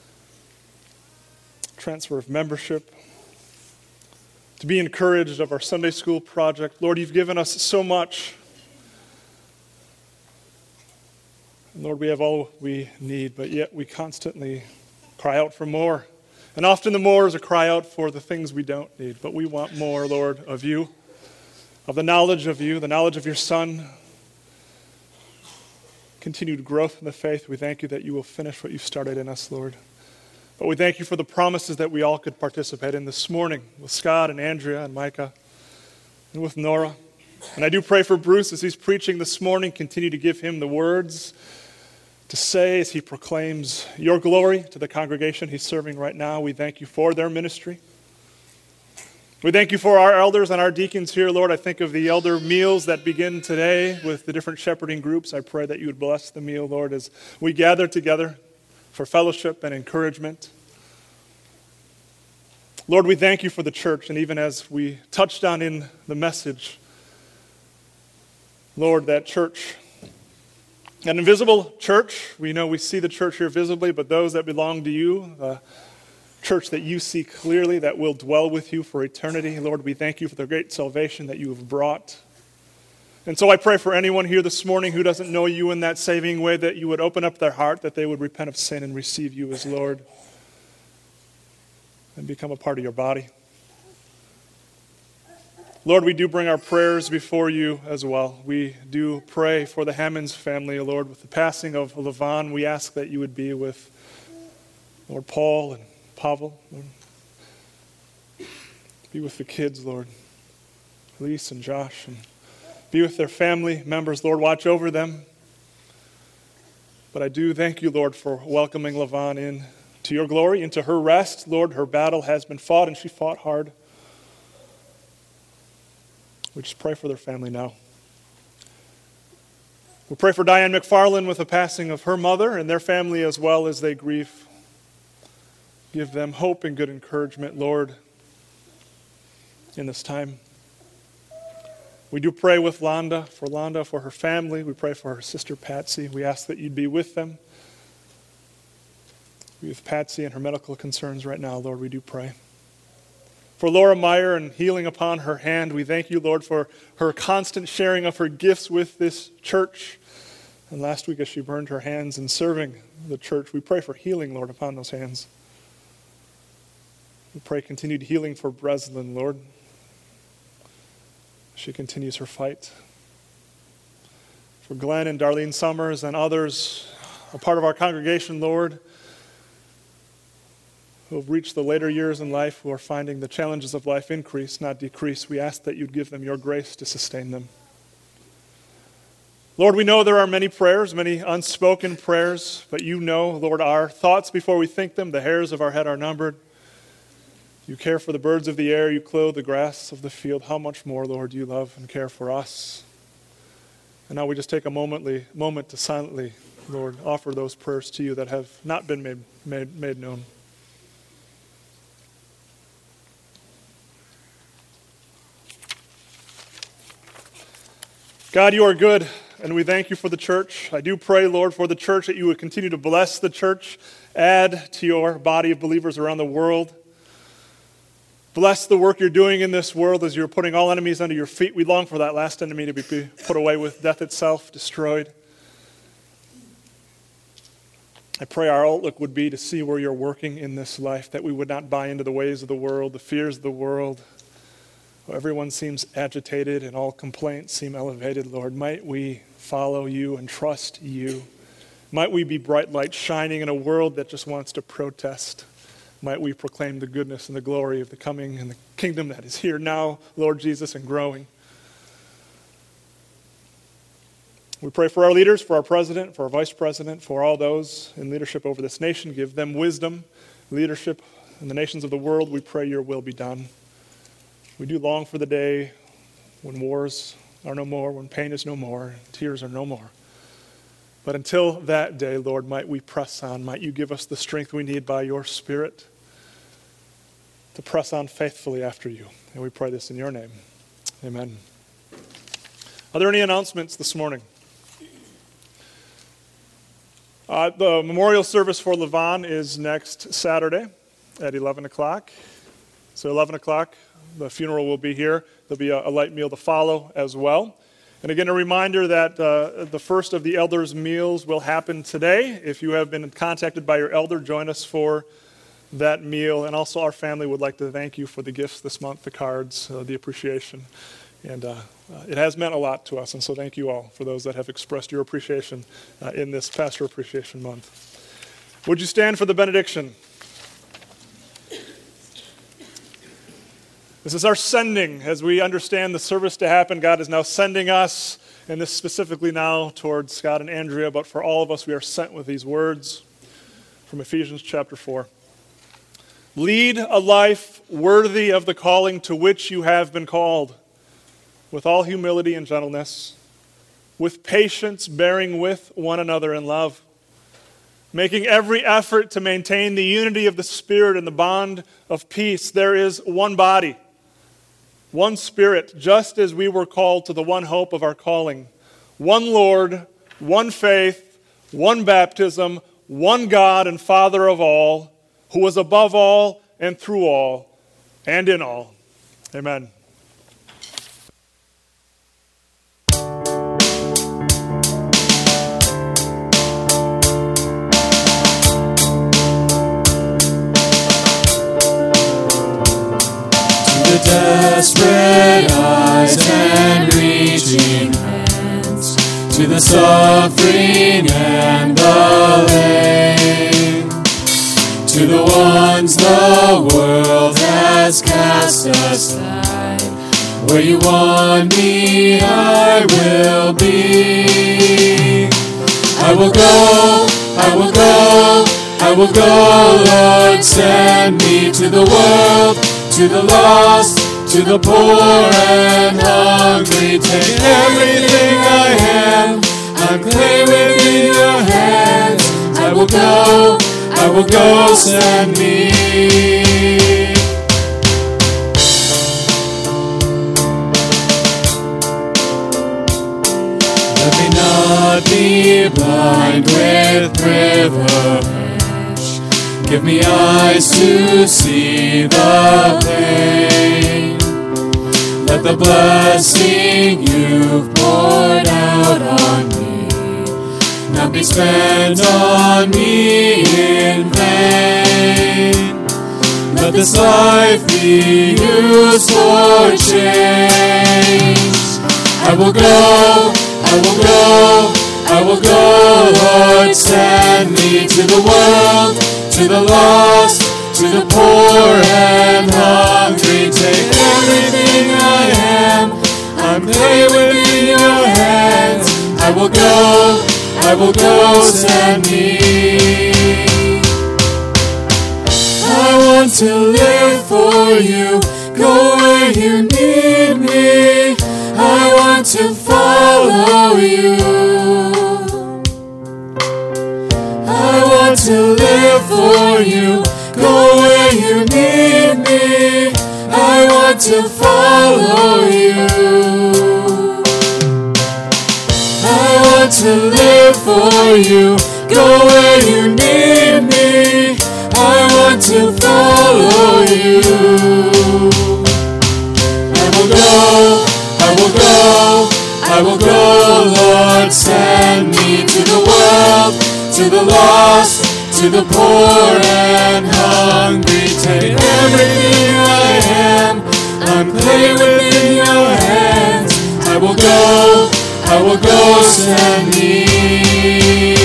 transfer of membership, to be encouraged of our Sunday school project. Lord, you've given us so much. And Lord, we have all we need, but yet we constantly cry out for more. And often the more is a cry out for the things we don't need. But we want more, Lord, of you, of the knowledge of you, the knowledge of your Son, continued growth in the faith. We thank you that you will finish what you've started in us, Lord. But we thank you for the promises that we all could participate in this morning with Scott and Andrea and Micah and with Nora. And I do pray for Bruce as he's preaching this morning. Continue to give him the words to say as he proclaims your glory to the congregation he's serving right now. We thank you for their ministry. We thank you for our elders and our deacons here, Lord. I think of the elder meals that begin today with the different shepherding groups. I pray that you would bless the meal, Lord, as we gather together for fellowship and encouragement. Lord, we thank you for the church, and even as we touched on in the message, Lord, that church An invisible church, we know we see the church here visibly, but those that belong to you, the church that you see clearly, that will dwell with you for eternity, Lord, we thank you for the great salvation that you have brought. And so I pray for anyone here this morning who doesn't know you in that saving way, that you would open up their heart, that they would repent of sin and receive you as Lord and become a part of your body. Lord, we do bring our prayers before you as well. We do pray for the Hammonds family, Lord, with the passing of Levon. We ask that you would be with Lord Paul and Pavel. Lord. Be with the kids, Lord, Elise and Josh, and be with their family members, Lord. Watch over them. But I do thank you, Lord, for welcoming Levon in to your glory, into her rest. Lord, her battle has been fought, and she fought hard. We just pray for their family now. We pray for Diane McFarland with the passing of her mother and their family as well as they grieve. Give them hope and good encouragement, Lord, in this time. We do pray with Londa, for Londa, for her family. We pray for her sister Patsy. We ask that you'd be with them. Be with Patsy and her medical concerns right now, Lord, we do pray. For Laura Meyer and healing upon her hand, we thank you, Lord, for her constant sharing of her gifts with this church. And last week as she burned her hands in serving the church, we pray for healing, Lord, upon those hands. We pray continued healing for Breslin, Lord. She continues her fight. For Glenn and Darlene Summers and others, a part of our congregation, Lord, who have reached the later years in life, who are finding the challenges of life increase, not decrease, we ask that you'd give them your grace to sustain them. Lord, we know there are many prayers, many unspoken prayers, but you know, Lord, our thoughts before we think them, the hairs of our head are numbered. You care for the birds of the air, you clothe the grass of the field. How much more, Lord, do you love and care for us? And now we just take a momently, moment to silently, Lord, offer those prayers to you that have not been made, made, made known. God, you are good, and we thank you for the church. I do pray, Lord, for the church that you would continue to bless the church, add to your body of believers around the world. Bless the work you're doing in this world as you're putting all enemies under your feet. We long for that last enemy to be put away with, death itself destroyed. I pray our outlook would be to see where you're working in this life, that we would not buy into the ways of the world, the fears of the world. Everyone seems agitated and all complaints seem elevated, Lord. Might we follow you and trust you. Might we be bright lights shining in a world that just wants to protest. Might we proclaim the goodness and the glory of the coming and the kingdom that is here now, Lord Jesus, and growing. We pray for our leaders, for our president, for our vice president, for all those in leadership over this nation. Give them wisdom, leadership in the nations of the world. We pray your will be done. We do long for the day when wars are no more, when pain is no more, tears are no more. But until that day, Lord, might we press on. Might you give us the strength we need by your Spirit to press on faithfully after you. And we pray this in your name. Amen. Are there any announcements this morning? Uh, the memorial service for Levon is next Saturday at eleven o'clock. So eleven o'clock. The funeral will be here. There'll be a, a light meal to follow as well. And again, a reminder that uh, the first of the elders' meals will happen today. If you have been contacted by your elder, join us for that meal. And also our family would like to thank you for the gifts this month, the cards, uh, the appreciation. And uh, uh, it has meant a lot to us. And so thank you all for those that have expressed your appreciation uh, in this Pastor Appreciation Month. Would you stand for the benediction? This is our sending. As we understand the service to happen, God is now sending us, and this specifically now towards Scott and Andrea, but for all of us, we are sent with these words from Ephesians chapter four. Lead a life worthy of the calling to which you have been called, with all humility and gentleness, with patience bearing with one another in love, making every effort to maintain the unity of the Spirit and the bond of peace. There is one body, one Spirit, just as we were called to the one hope of our calling, one Lord, one faith, one baptism, one God and Father of all, who is above all and through all and in all. Amen. The desperate eyes and reaching hands, to the suffering and the lame, to the ones the world has cast aside, where you want me, I will be. I will go, I will go, I will go, Lord, send me to the world, to the lost, to the poor and hungry. Take everything I am, I'm clay within your hands. I will go, I will go, send me. Let me not be blind with privilege. Give me eyes to see the pain. Let the blessing you've poured out on me not be spent on me in vain. Let this life be used for change. I will go, I will go, I will go, Lord, send me to the world, to the lost, to the poor and hungry. Take everything I am, I'm clay within your hands. I will go, I will go, send me. I want to live for you, go where you need me. I want to follow you. I want to live for you, go where you need me. I want to follow you. I want to live for you, go where you need me. I want to follow you. I will go, I will go, I will go, Lord, send me to the world, to the lost, to the poor and hungry. Take everything I am, I'm clay within your hands. I will go, I will go, send me.